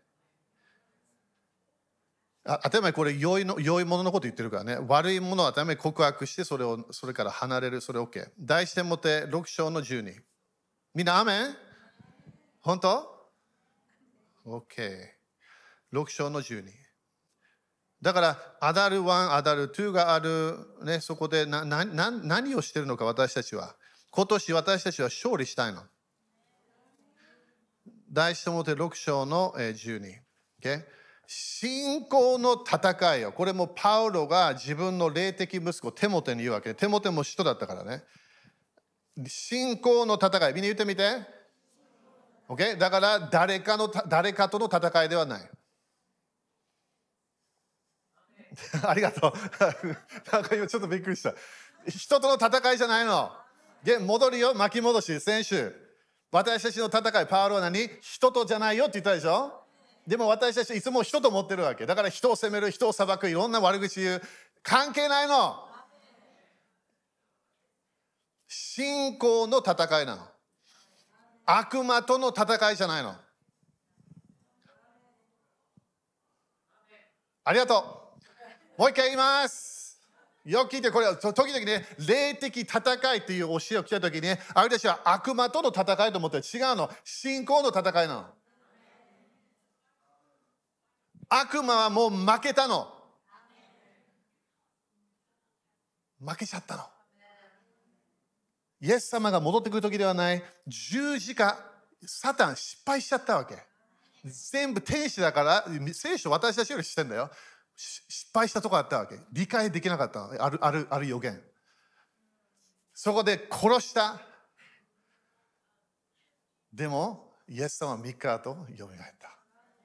Speaker 1: 当たり前これ良いもののこと言ってるからね。悪いものは当たり前告白してそれから離れる。それ OK。第一テモテ6章の12。みんなアメン？本当？ OK。6章の12。だからアダル1、アダル2がある、ね、そこで何をしてるのか私たちは。今年私たちは勝利したいの。第一テモテ6章の12。Okay？信仰の戦いを、これもパウロが自分の霊的息子テモテに言うわけ。テモテも使徒だったからね。信仰の戦い、みんな言ってみて。 Okay? だから誰かとの戦いではない。ありがとう。なんか今ちょっとびっくりした。人との戦いじゃないの。で、戻るよ、巻き戻し、先週。私たちの戦い、パウロは何？人とじゃないよって言ったでしょ？でも私たちいつも人と思ってるわけ。だから人を責める、人を裁く、いろんな悪口言う。関係ないの。信仰の戦いなの。悪魔との戦いじゃないの。ありがとう。もう一回言います。よく聞いて、これは時々ね、霊的戦いという教えを聞いたときに、あれたちは悪魔との戦いと思って違うの。信仰の戦いなの。悪魔はもう負けたの。負けちゃったの。イエス様が戻ってくるときではない。十字架、サタン失敗しちゃったわけ。全部天使だから、聖書私たちより知ってんだよ。失敗したとこあったわけ。理解できなかった。ある予言。そこで殺した。でも、イエス様は3日後、よみがえった。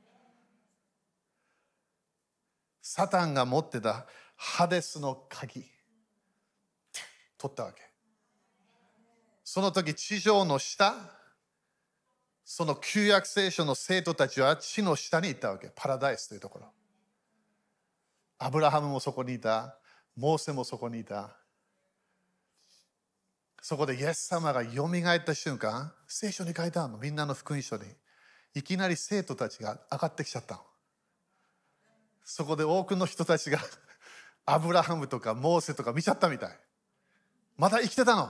Speaker 1: サタンが持ってたハデスの鍵、取ったわけ。その時、地上の下、その旧約聖書の生徒たちは地の下に行ったわけ。パラダイスというところ。アブラハムもそこにいた。モーセもそこにいた。そこでイエス様がよみがえった瞬間、聖書に書いてあるの。みんなの福音書に。いきなり生徒たちが上がってきちゃったの。そこで多くの人たちがアブラハムとかモーセとか見ちゃったみたい。まだ生きてたの。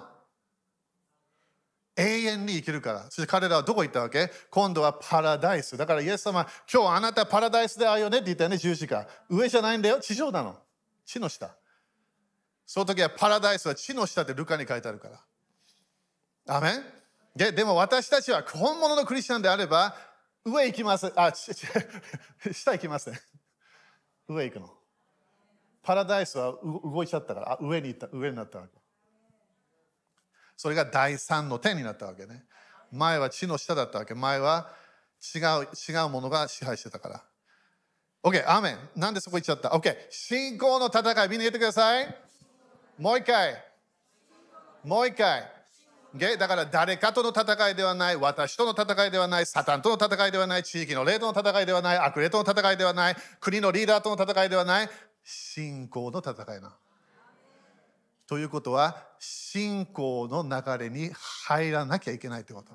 Speaker 1: 永遠に生きるから。そして彼らはどこ行ったわけ？今度はパラダイス。だからイエス様、今日あなたパラダイスで会うよねって言ったよね、十字架。上じゃないんだよ、地上なの。地の下。その時はパラダイスは地の下ってルカに書いてあるから。アメン？でも私たちは本物のクリスチャンであれば、上行きます。下行きますね。上行くの。パラダイスは動いちゃったから、上になったわけ。それが第三の天になったわけね。前は地の下だったわけ。前は違うものが支配してたから。OK、アーメン。なんでそこ行っちゃった？ OK、信仰の戦い、みんな言ってください。もう一回。Okay、だから誰かとの戦いではない、私との戦いではない、サタンとの戦いではない、地域の霊との戦いではない、悪霊との戦いではない、国のリーダーとの戦いではない、信仰の戦いな。ということは、信仰の流れに入らなきゃいけないということ。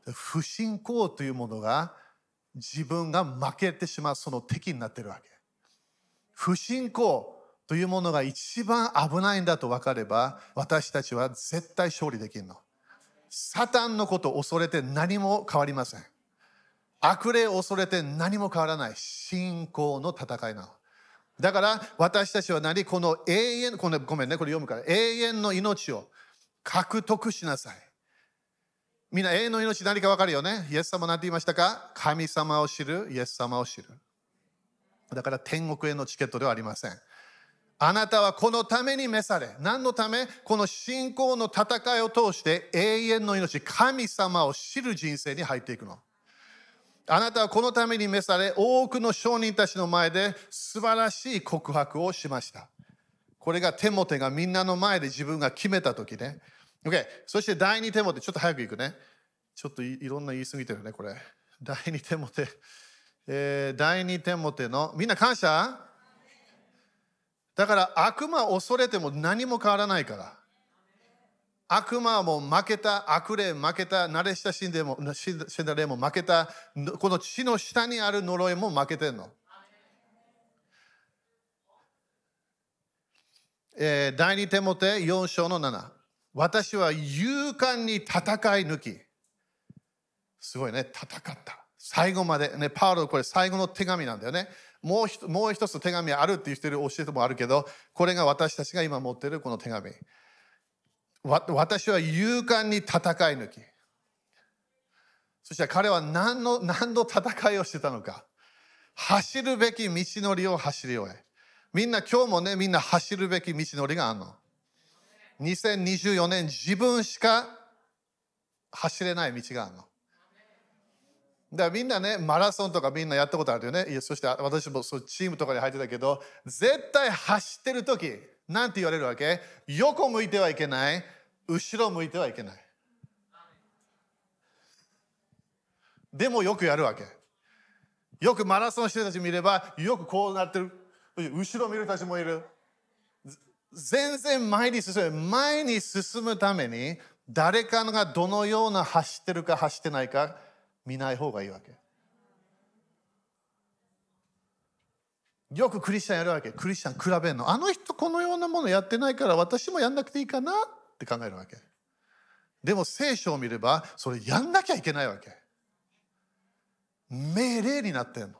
Speaker 1: 不信仰というものが自分が負けてしまうその敵になっているわけ。不信仰というものが一番危ないんだと分かれば、私たちは絶対勝利できるの。サタンのことを恐れて何も変わりません。悪霊を恐れて何も変わらない。信仰の戦いなの。だから私たちはこの永遠、ごめんね、これ読むから。永遠の命を獲得しなさい。みんな永遠の命何か分かるよね。イエス様何て言いましたか？神様を知る、イエス様を知る。だから天国へのチケットではありません。あなたはこのために召され、何のため？この信仰の戦いを通して永遠の命、神様を知る人生に入っていくの。あなたはこのために召され、多くの証人たちの前で素晴らしい告白をしました。これがテモテがみんなの前で自分が決めた時ね。OK、そして第2テモテ、ちょっと早く行くね。ちょっといろんな言い過ぎてるね、これ。第2テモテ、第2テモテの、みんな感謝？だから悪魔を恐れても何も変わらないから。悪魔も負けた、悪霊負けた、慣れ親しんだ霊も負けた、この地の下にある呪いも負けてんの。第2テモテ4章の7。私は勇敢に戦い抜き。すごいね、戦った。最後まで、ね、パウロ、これ最後の手紙なんだよね。もう一つ手紙あるって言ってる教えもあるけど、これが私たちが今持っているこの手紙。私は勇敢に戦い抜き。そして彼は何の戦いをしてたのか。走るべき道のりを走り終え。みんな今日もね、みんな走るべき道のりがあるの。2024年自分しか走れない道があるの。 だからみんなね、マラソンとかみんなやったことあるよね。そして私もそうチームとかに入ってたけど、絶対走ってる時なんて言われるわけ？横向いてはいけない、後ろ向いてはいけない。でもよくやるわけ。よくマラソンしてる人たち見れば、よくこうなってる。後ろ見る人たちもいる。全然前に進むために、誰かがどのような走ってるか走ってないか見ない方がいいわけ。よくクリスチャンやるわけ。クリスチャン比べるの。あの人このようなものやってないから私もやんなくていいかなって考えるわけ。でも聖書を見ればそれやんなきゃいけないわけ。命令になってんの。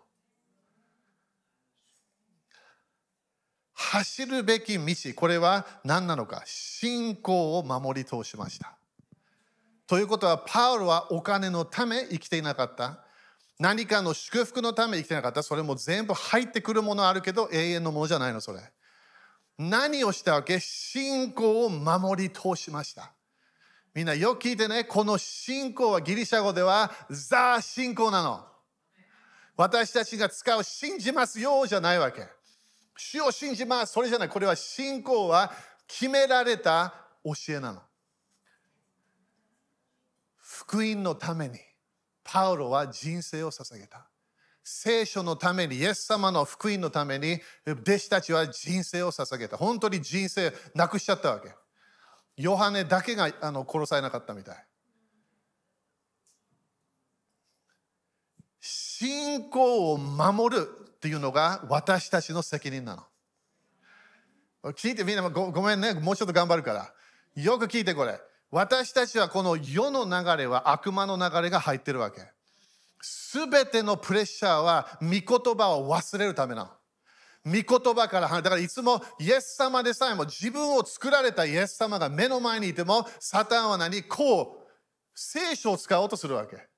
Speaker 1: 走るべき道、これは何なのか。信仰を守り通しました。ということは、パウロはお金のため生きていなかった。何かの祝福のため生きていなかった。それも全部入ってくるものあるけど、永遠のものじゃないの、それ。何をしたわけ？信仰を守り通しました。みんなよく聞いてね、この信仰はギリシャ語ではザ・信仰なの。私たちが使う信じますよじゃないわけ。主を信じます、それじゃない。これは信仰は決められた教えなの。福音のためにパウロは人生を捧げた。聖書のために、イエス様の福音のために弟子たちは人生を捧げた。本当に人生なくしちゃったわけ。ヨハネだけが殺されなかったみたい。信仰を守るっていうのが私たちの責任なの。聞いてみんな、ごめんね、もうちょっと頑張るから。よく聞いてこれ。私たちはこの世の流れは悪魔の流れが入ってるわけ。すべてのプレッシャーは御言葉を忘れるためなの。御言葉からだからいつもイエス様でさえも自分を作られたイエス様が目の前にいても、サタンはこう聖書を使おうとするわけ。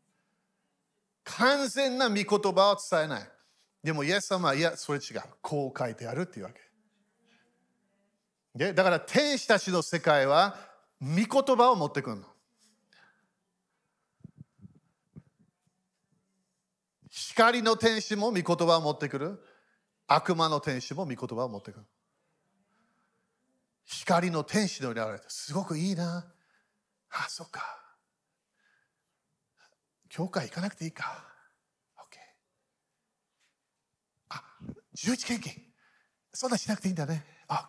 Speaker 1: 完全な御言葉を伝えない。でもイエス様は、いや、それ違う。こう書いてあるっていうわけ。で、だから天使たちの世界は御言葉を持ってくるの。光の天使も御言葉を持ってくる。悪魔の天使も御言葉を持ってくる。光の天使の現れて、すごくいいな。あ、そっか。教会行かなくていいか。OK。あ、11献金。そんなしなくていいんだね。OK。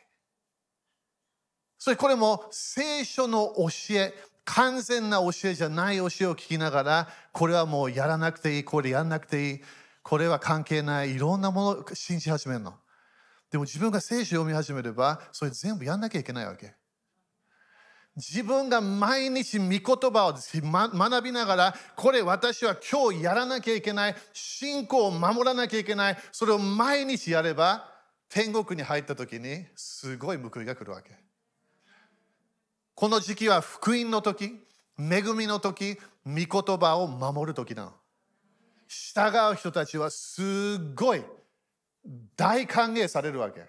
Speaker 1: それこれも聖書の教え、完全な教えじゃない教えを聞きながら、これはもうやらなくていい、これやらなくていい、これは関係ない、いろんなものを信じ始めるの。でも自分が聖書を読み始めれば、それ全部やんなきゃいけないわけ。自分が毎日御言葉を学びながら、これ私は今日やらなきゃいけない、信仰を守らなきゃいけない、それを毎日やれば、天国に入った時にすごい報いが来るわけ。この時期は福音の時、恵みの時、御言葉を守る時なの。従う人たちはすごい大歓迎されるわけ。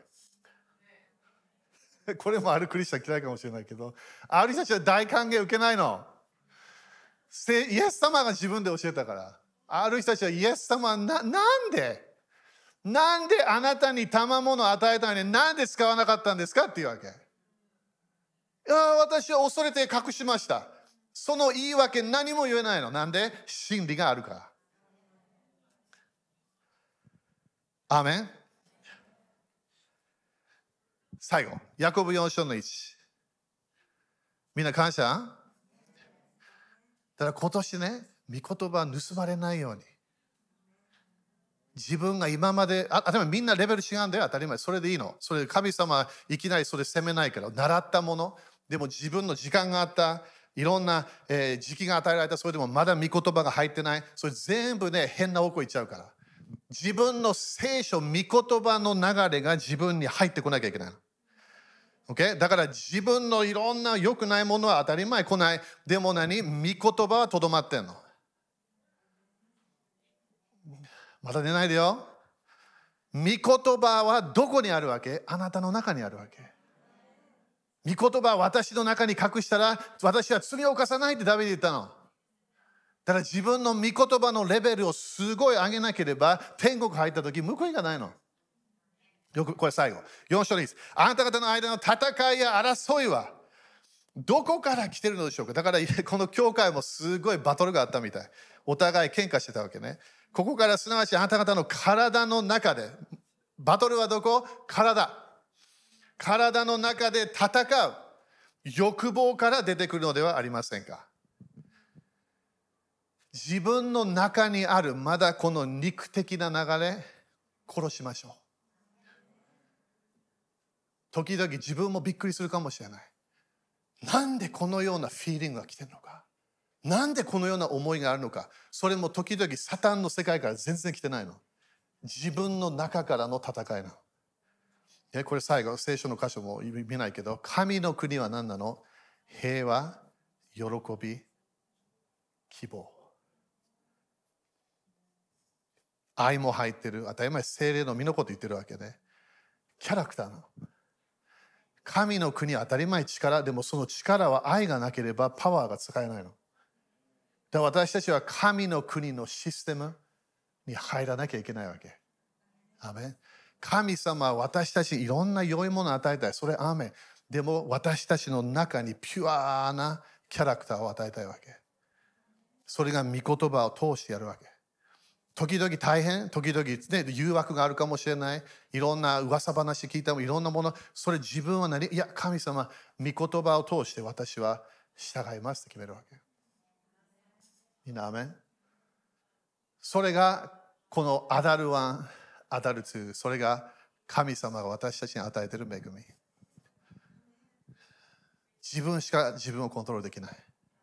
Speaker 1: これもあるクリスチャン嫌いかもしれないけど、ある人たちは大歓迎受けないの。イエス様が自分で教えたから。ある人たちはイエス様はなんであなたに賜物を与えたのになんで使わなかったんですかっていうわけ。いや、私は恐れて隠しました。その言い訳何も言えないの。なんで？真理があるから。アーメン。最後、ヤコブ4章の1。みんな感謝？だから今年ね、御言葉盗まれないように。自分が今まで、当たり前みんなレベル違うんだよ、当たり前。それでいいの。それで神様いきなりそれ責めないから、習ったもの。でも自分の時間があった、いろんな、時期が与えられた、それでもまだ御言葉が入ってない。それ全部ね、変な方向行っちゃうから。自分の聖書、御言葉の流れが自分に入ってこなきゃいけないの。Okay? だから自分のいろんな良くないものは当たり前来ない。でも御言葉はとどまってんの。まだ出ないでよ。御言葉はどこにあるわけ？あなたの中にあるわけ。御言葉は私の中に隠したら私は罪を犯さないってダビデ言ったの。 だから自分の御言葉のレベルをすごい上げなければ、天国入った時報いがないの。よくこれ最後。4章です。あなた方の間の戦いや争いはどこから来てるのでしょうか。だからこの教会もすごいバトルがあったみたい。お互い喧嘩してたわけね。ここからすなわちあなた方の体の中で、バトルはどこ？体の中で戦う欲望から出てくるのではありませんか。自分の中にあるまだこの肉的な流れ、殺しましょう。時々自分もびっくりするかもしれない。なんでこのようなフィーリングが来てるのか。なんでこのような思いがあるのか。それも時々サタンの世界から全然来てないの。自分の中からの戦いなの。これ最後、聖書の箇所も見ないけど、神の国は何なの？平和、喜び、希望。愛も入ってる。当たり前、聖霊の身のこと言ってるわけね。キャラクターなの。神の国は当たり前力、でもその力は愛がなければパワーが使えないの。だから私たちは神の国のシステムに入らなきゃいけないわけ。アメン。神様は私たちにいろんな良いものを与えたい。それアーメン。でも私たちの中にピュアなキャラクターを与えたいわけ。それが御言葉を通してやるわけ。時々大変、時々、ね、誘惑があるかもしれない。いろんな噂話聞いてもいろんなもの。それ自分は何？いや、神様、御言葉を通して私は従いますって決めるわけ。みんなアメン。それがこのアダル1、アダル2、それが神様が私たちに与えている恵み。自分しか自分をコントロールできない。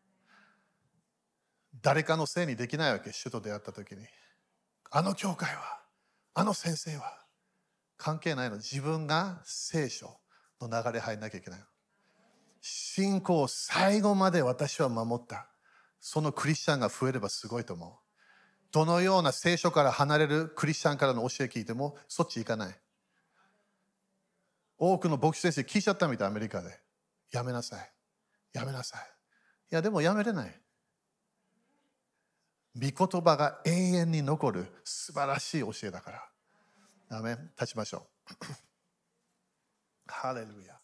Speaker 1: 誰かのせいにできないわけ。主と出会った時に。あの教会は、あの先生は関係ないの。自分が聖書の流れ入らなきゃいけないの。信仰を最後まで私は守った。そのクリスチャンが増えればすごいと思う。どのような聖書から離れるクリスチャンからの教え聞いてもそっち行かない。多くの牧師先生聞いちゃったみたい、アメリカで。やめなさい。やめなさい。いや、でもやめれない。御言葉が永遠に残る素晴らしい教えだから。アメン。立ちましょう。ハレルヤ。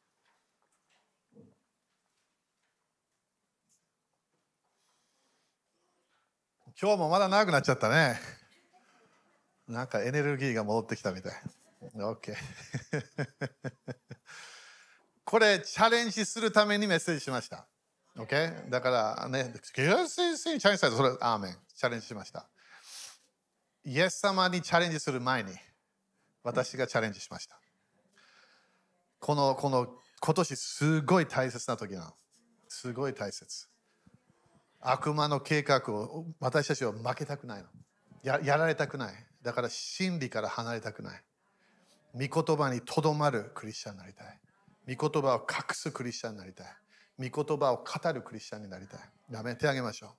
Speaker 1: 今日もまだ長くなっちゃったね。なんかエネルギーが戻ってきたみたい。OK。これチャレンジするためにメッセージしました。OK？ だからね、先生にチャレンジしたらそれ、アーメン。チャレンジしました。イエス様にチャレンジする前に私がチャレンジしました。この今年すごい大切な時なの。すごい大切。悪魔の計画を私たちは負けたくないの。やられたくない。だから真理から離れたくない。御言葉にとどまるクリスチャンになりたい。御言葉を隠すクリスチャンになりたい。御言葉を語るクリスチャンになりたい。やめてあげましょう。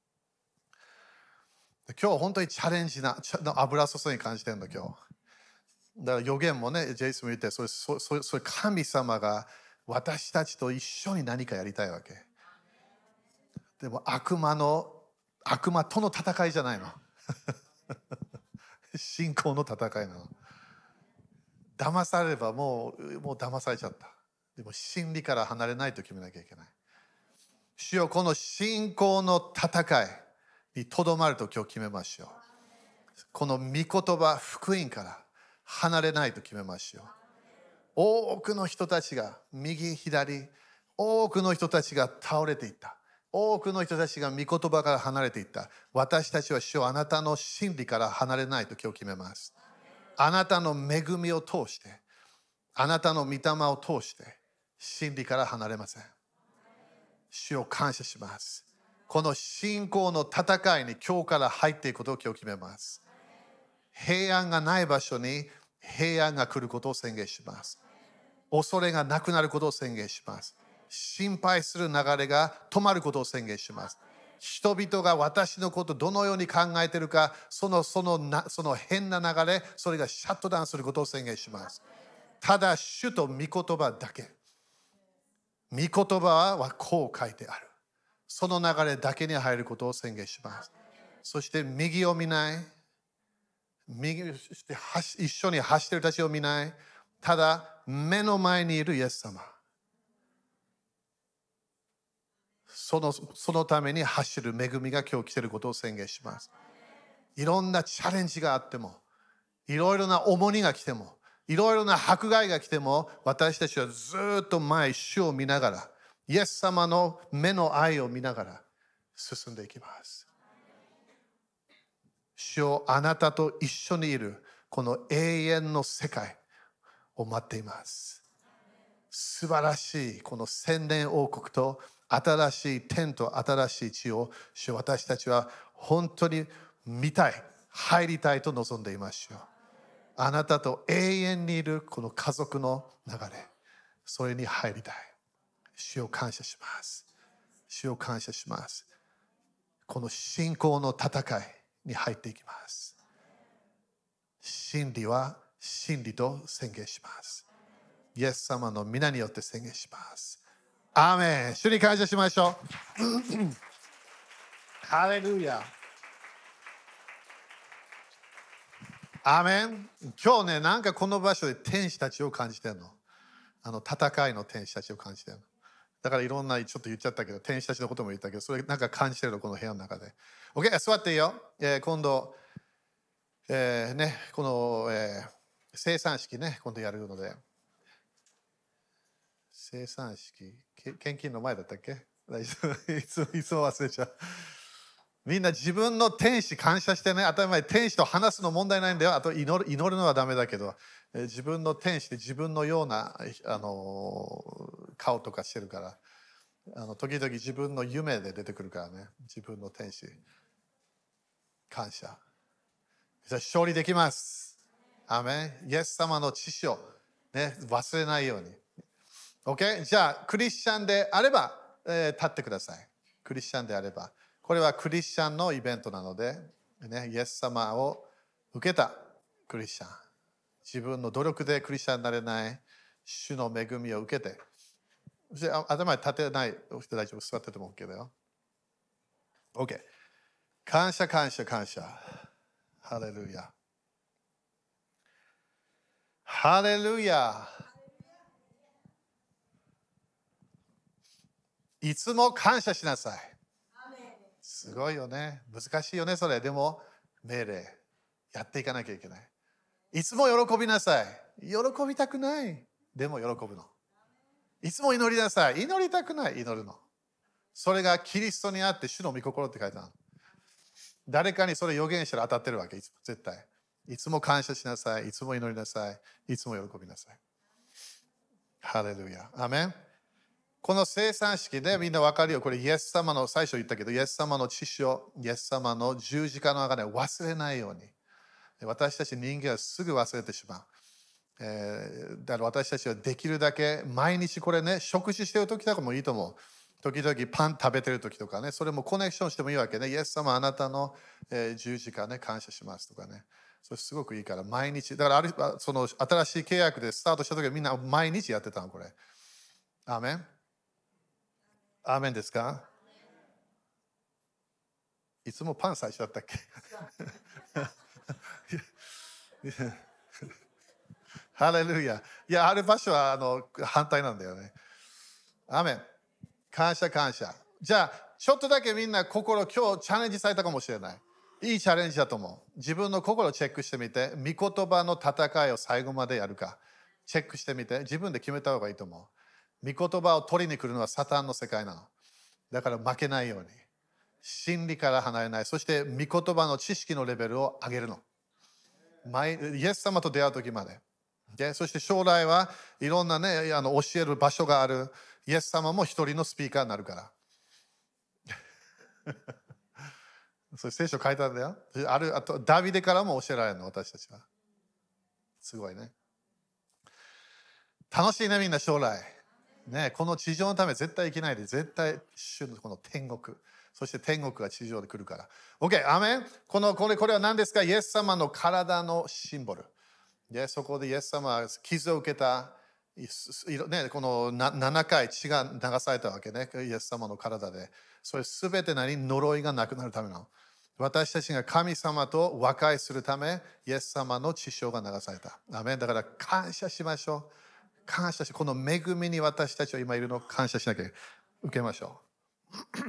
Speaker 1: 今日本当にチャレンジな油注ぎに感じてるんだ今日。だから予言もね、ジェイスも言って、それ神様が私たちと一緒に何かやりたいわけ。でも悪魔との戦いじゃないの。信仰の戦いなの。騙されればもう騙されちゃった。でも真理から離れないと決めなきゃいけない。主よ、この信仰の戦いにとどまると今日決めましょう。この御言葉、福音から離れないと決めましょう。多くの人たちが右左、多くの人たちが倒れていった。多くの人たちが御言葉から離れていった。私たちは主よ、あなたの真理から離れないと今日決めます。あなたの恵みを通して、あなたの御霊を通して、真理から離れません。主を感謝します。この信仰の戦いに今日から入っていくことを今日決めます。平安がない場所に平安が来ることを宣言します。恐れがなくなることを宣言します。心配する流れが止まることを宣言します。人々が私のことをどのように考えているか、その変な流れ、それがシャットダウンすることを宣言します。ただ主と御言葉だけ。御言葉はこう書いてある。 その流れだけに入ることを宣言します。そして右を見ない。そして一緒に走っている人たちを見ない。ただ目の前にいるイエス様。そのために走る恵みが今日来ていることを宣言します。いろんなチャレンジがあっても、いろいろな重荷が来ても、いろいろな迫害が来ても、私たちはずっと前、主を見ながら、イエス様の目の愛を見ながら進んでいきます。主よ、あなたと一緒にいるこの永遠の世界を待っています。素晴らしいこの千年王国と新しい天と新しい地を主よ、私たちは本当に見たい、入りたいと望んでいますよ。あなたと永遠にいるこの家族の流れ、それに入りたい。主を感謝します。主を感謝します。この信仰の戦いに入っていきます。真理は真理と宣言します。イエス様の皆によって宣言します。アーメン。主に感謝しましょう。ハレルヤ。アーメン。今日ね、なんかこの場所で天使たちを感じてるの。戦いの天使たちを感じてるの。だからいろんな、ちょっと言っちゃったけど、天使たちのことも言ったけど、それなんか感じてるの、この部屋の中で。OK、座っていいよ。今度、ね、この、生産式ね、今度やるので。生産式、献金の前だったっけ？いつも忘れちゃう。みんな自分の天使感謝してね、当たり前、天使と話すの問題ないんだよ。あと祈るのはダメだけど、自分の天使で自分のような、顔とかしてるから、時々自分の夢で出てくるからね、自分の天使。感謝。勝利できます。アーメン。イエス様の知識を、ね、忘れないように。OK？ じゃあ、クリスチャンであれば、立ってください。クリスチャンであれば。これはクリスチャンのイベントなので、ね、イエス様を受けたクリスチャン。自分の努力でクリスチャンになれない主の恵みを受けて、そして頭に立てない人大丈夫、座ってても OK だよ。OK。感謝、感謝、感謝。ハレルヤ。ハレルヤ。いつも感謝しなさい。すごいよね。難しいよね、それ。でも、命令。やっていかなきゃいけない。いつも喜びなさい。喜びたくない。でも喜ぶの。いつも祈りなさい。祈りたくない。祈るの。それがキリストにあって主の御心って書いてある。誰かにそれ予言したら当たってるわけ。いつも絶対。いつも感謝しなさい。いつも祈りなさい。いつも喜びなさい。ハレルヤ。アメン。この生産式でみんな分かるよ。これイエス様の、最初言ったけど、イエス様の知識を、イエス様の十字架の中で忘れないように。私たち人間はすぐ忘れてしまう。だから私たちはできるだけ毎日これね、食事してる時とかもいいと思う。時々パン食べてる時とかね、それもコネクションしてもいいわけね。イエス様あなたの、十字架ね、感謝しますとかね。それすごくいいから、毎日。だからその新しい契約でスタートした時はみんな毎日やってたの、これ。アーメン。アーメンですか？いつもパン最初だったっけ？ハレルヤ。いや、ある場所は反対なんだよね。アーメン。感謝感謝。じゃあ、ちょっとだけみんな心、今日チャレンジされたかもしれない。いいチャレンジだと思う。自分の心をチェックしてみて、御言葉の戦いを最後までやるか、チェックしてみて、自分で決めた方がいいと思う。御言葉を取りに来るのはサタンの世界なの。だから負けないように。真理から離れない。そして、御言葉の知識のレベルを上げるの。イエス様と出会う時まで。そして将来はいろんなね、教える場所がある。イエス様も一人のスピーカーになるから。それ聖書書いてあるんだよ。あとダビデからも教えられるの、私たちは。すごいね。楽しいね、みんな将来。ね、この地上のため絶対生きないで、絶対主のこの天国。そして天国が地上で来るから。OK、アメン。これは何ですか？イエス様の体のシンボル。でそこでイエス様は傷を受けたね、この7回血が流されたわけね、イエス様の体で。それすべて呪いがなくなるためなの。私たちが神様と和解するため、イエス様の血潮が流された。アメン。だから感謝しましょう。感謝し、この恵みに私たちは今いるのを感謝しなきゃ受けましょう。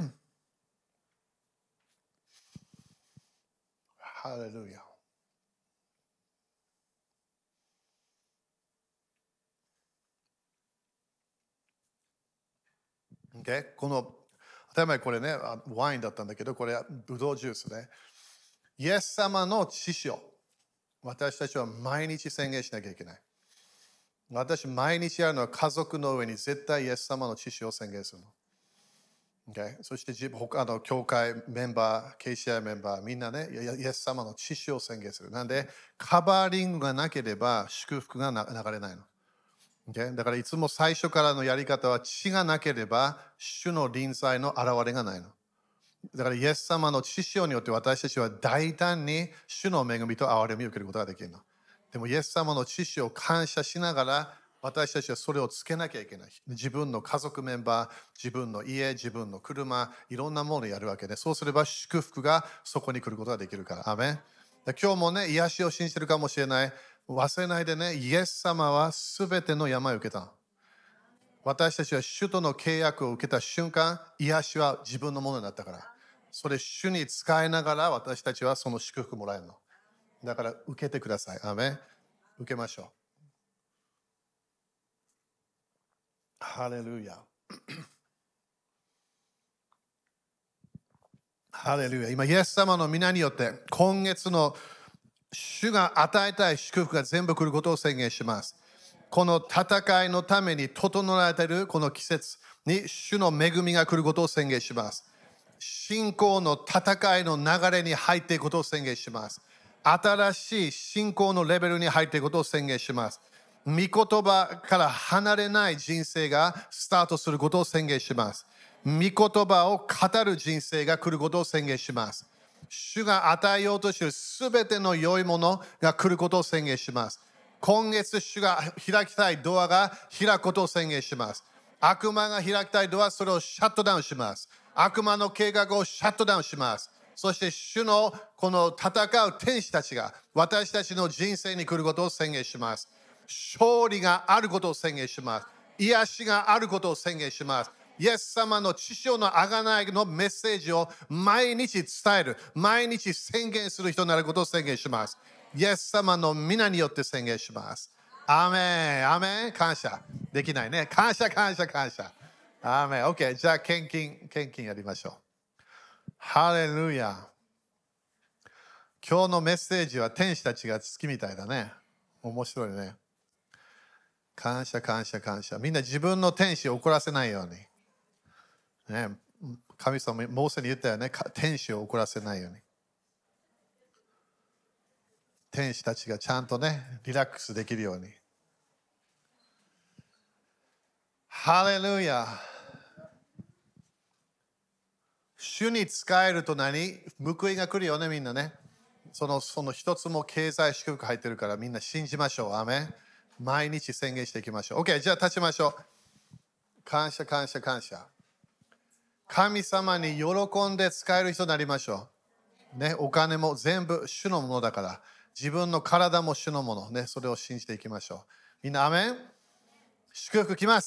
Speaker 1: ハレルヤ。Okay? この当たり前これね、ワインだったんだけど、これはブドウジュースね。イエス様の血潮、私たちは毎日宣言しなきゃいけない。私、毎日やるのは家族の上に絶対イエス様の血潮を宣言するの。Okay? そして他の教会メンバー、KCI メンバー、みんなね、イエス様の血潮を宣言する。なんで、カバーリングがなければ祝福が流れないの。Okay? だからいつも最初からのやり方は血がなければ主の臨在の現れがないの。だからイエス様の血潮によって私たちは大胆に主の恵みと憐れみを受けることができるの。でもイエス様の血潮を感謝しながら私たちはそれをつけなきゃいけない。自分の家族メンバー、自分の家、自分の車、いろんなものをやるわけで、そうすれば祝福がそこに来ることができるから。アメン。今日もね、癒しを信じてるかもしれない。忘れないでね、イエス様はすべての病を受けた。私たちは主との契約を受けた瞬間、癒しは自分のものになったから。それ主に使いながら私たちはその祝福もらえるの。だから受けてください。アーメン。受けましょう。ハレルヤ。ハレルヤ。今、イエス様の皆によって今月の主が与えたい祝福が全部来ることを宣言します。この戦いのために整えられているこの季節に主の恵みが来ることを宣言します。信仰の戦いの流れに入っていくことを宣言します。新しい信仰のレベルに入っていくことを宣言します。御言葉から離れない人生がスタートすることを宣言します。御言葉を語る人生が来ることを宣言します。主が与えようとしているすべての良いものが来ることを宣言します。今月主が開きたいドアが開くことを宣言します。悪魔が開きたいドア、それをシャットダウンします。悪魔の計画をシャットダウンします。そして主のこの戦う天使たちが私たちの人生に来ることを宣言します。勝利があることを宣言します。癒しがあることを宣言します。イエス様の血潮の贖いのメッセージを毎日伝える、毎日宣言する人になることを宣言します。イエス様の皆によって宣言します。アーメン、アーメン、感謝。できないね。感謝、感謝、感謝。アーメン。OK、じゃあ献金やりましょう。ハレルヤ。今日のメッセージは天使たちが好きみたいだね。面白いね。感謝、感謝、感謝。みんな自分の天使を怒らせないように。ね、神様、モーセに言ったよね。天使を怒らせないように。天使たちがちゃんとね、リラックスできるように。ハレルヤ。主に仕えると何？報いが来るよね、みんなね。その一つも経済祝福入ってるからみんな信じましょう。アメン。毎日宣言していきましょう。OK、じゃあ立ちましょう。感謝、感謝、感謝。神様に喜んで使える人になりましょう。ね、お金も全部主のものだから、自分の体も主のもの。ね、それを信じていきましょう。みんな、アメン。祝福来ます。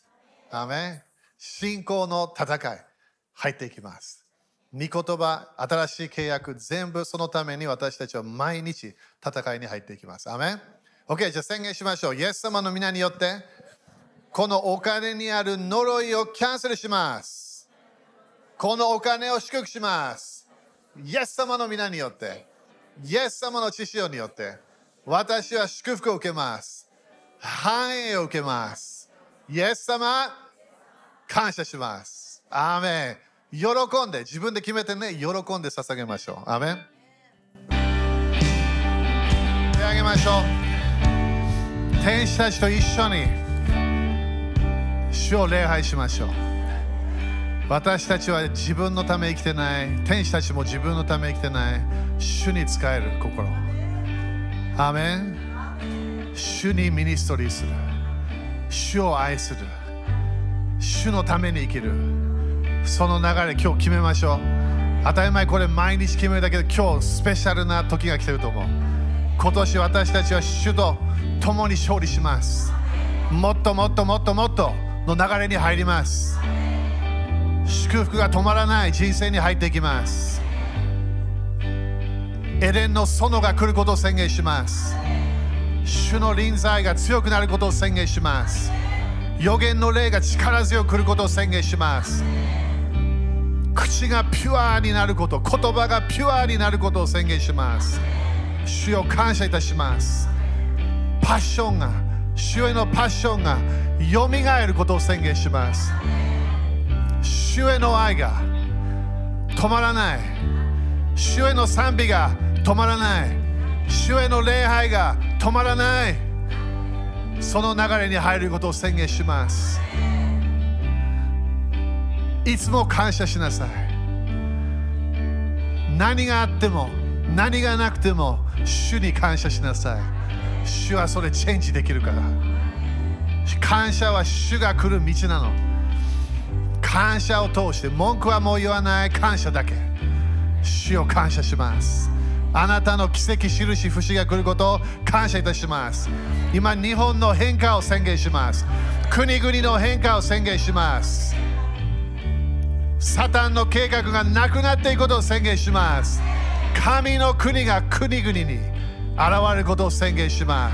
Speaker 1: アメン。信仰の戦い、入っていきます。御言葉、新しい契約、全部そのために私たちは毎日戦いに入っていきます。アメン。OK、じゃあ宣言しましょう。イエス様の皆によって、このお金にある呪いをキャンセルします。このお金を祝福します。イエス様の皆によって、イエス様の血潮によって、私は祝福を受けます。繁栄を受けます。イエス様、感謝します。アーメン。喜んで、自分で決めてね、喜んで捧げましょう。アーメン。手上げましょう。天使たちと一緒に主を礼拝しましょう。私たちは自分のため生きてない。天使たちも自分のため生きてない。主に仕える心。アーメン。主にミニストリーする。 主を愛する、主のために生きる、その流れ今日決めましょう。当たり前これ毎日決めるだけで今日スペシャルな時が来てると思う。今年私たちは主と共に勝利します。もっともっともっともっとの流れに入ります。祝福が止まらない人生に入っていきます。エデンの園が来ることを宣言します。主の臨在が強くなることを宣言します。予言の霊が力強く来ることを宣言します。口がピュアになること、言葉がピュアになることを宣言します。主を感謝いたします。パッションが、主へのパッションがよみがえることを宣言します。主への愛が止まらない。主への賛美が止まらない。主への礼拝が止まらない。その流れに入ることを宣言します。いつも感謝しなさい。何があっても何がなくても主に感謝しなさい。主はそれチェンジできるから。感謝は主が来る道なの。感謝を通して文句はもう言わない。感謝だけ。主を感謝します。あなたの奇跡、印、不思議が来ることを感謝いたします。今日本の変化を宣言します。国々の変化を宣言します。サタンの計画がなくなっていくことを宣言します。神の国が国々に現れることを宣言します。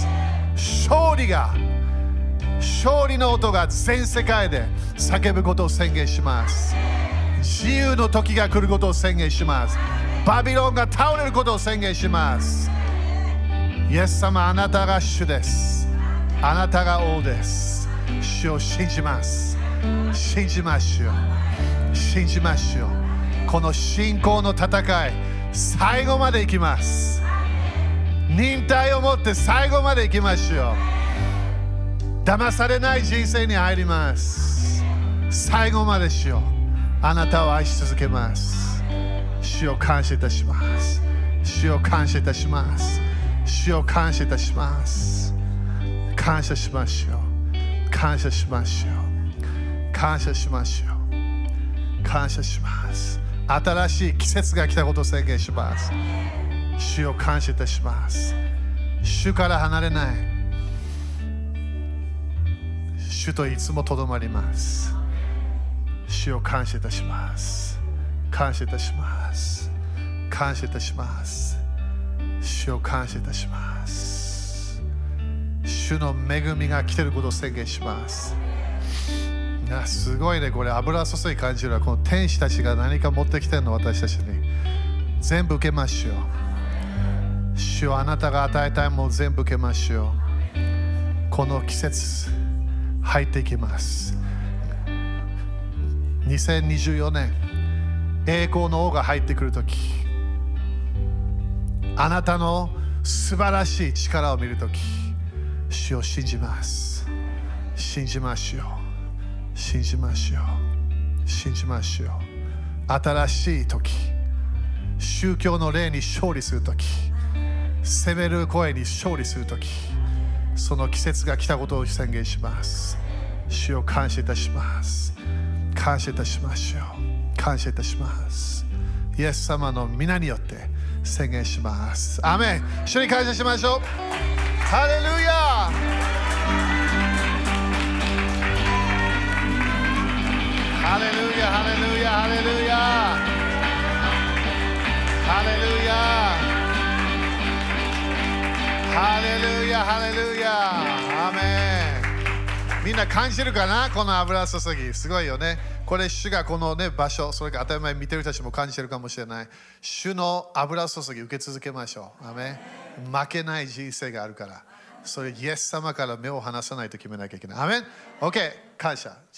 Speaker 1: 勝利の音が全世界で叫ぶことを宣言します。自由の時が来ることを宣言します。バビロンが倒れることを宣言します。イエス様、あなたが主です。あなたが王です。主を信じます。信じましょう。信じましょう。この信仰の戦い、最後まで行きます。忍耐を持って最後まで行きましょう。騙されない人生に入ります。最後まで主よ、あなたを愛し続けます。主を感謝いたします。主を感謝いたします。主を感謝いたします。感謝しましょう。感謝しましょう。感謝しましょう。感謝します。新しい季節が来たことを宣言します。主を感謝いたします。主から離れない。主といつもとどまります。主を感謝いたします。感謝いたします。感謝いたします。主を感謝いたします。主の恵みが来ていることを宣言します。すごいね、これ油注ぎ感じるわ。この天使たちが何か持ってきてるの、私たちに。全部受けましょう。主をあなたが与えたいものを全部受けましょう。この季節入っていきます。2024年栄光の王が入ってくるとき、あなたの素晴らしい力を見るとき、主を信じます。信じましょう。信じましょう。信じましょう。新しい時、宗教の霊に勝利する時、責める声に勝利する時、その季節が来たことを宣言します。主を感謝いたします。感謝いたしましょう。感謝いたします。イエス様の皆によって宣言します。アメン。主に感謝しましょう。ハレルヤ。ハレルヤ、ハレルヤ、ハレルヤ。ハレルヤ。ハレルヤ、ハレルヤ。アメン。みんな感じるかな、この油注ぎ。すごいよね。これ、主がこの、ね、場所、それから当たり前見てる人たちも感じてるかもしれない。主の油注ぎ受け続けましょう。アメン。負けない人生があるから。それ、イエス様から目を離さないと決めなきゃいけない。アメン。OK、感謝。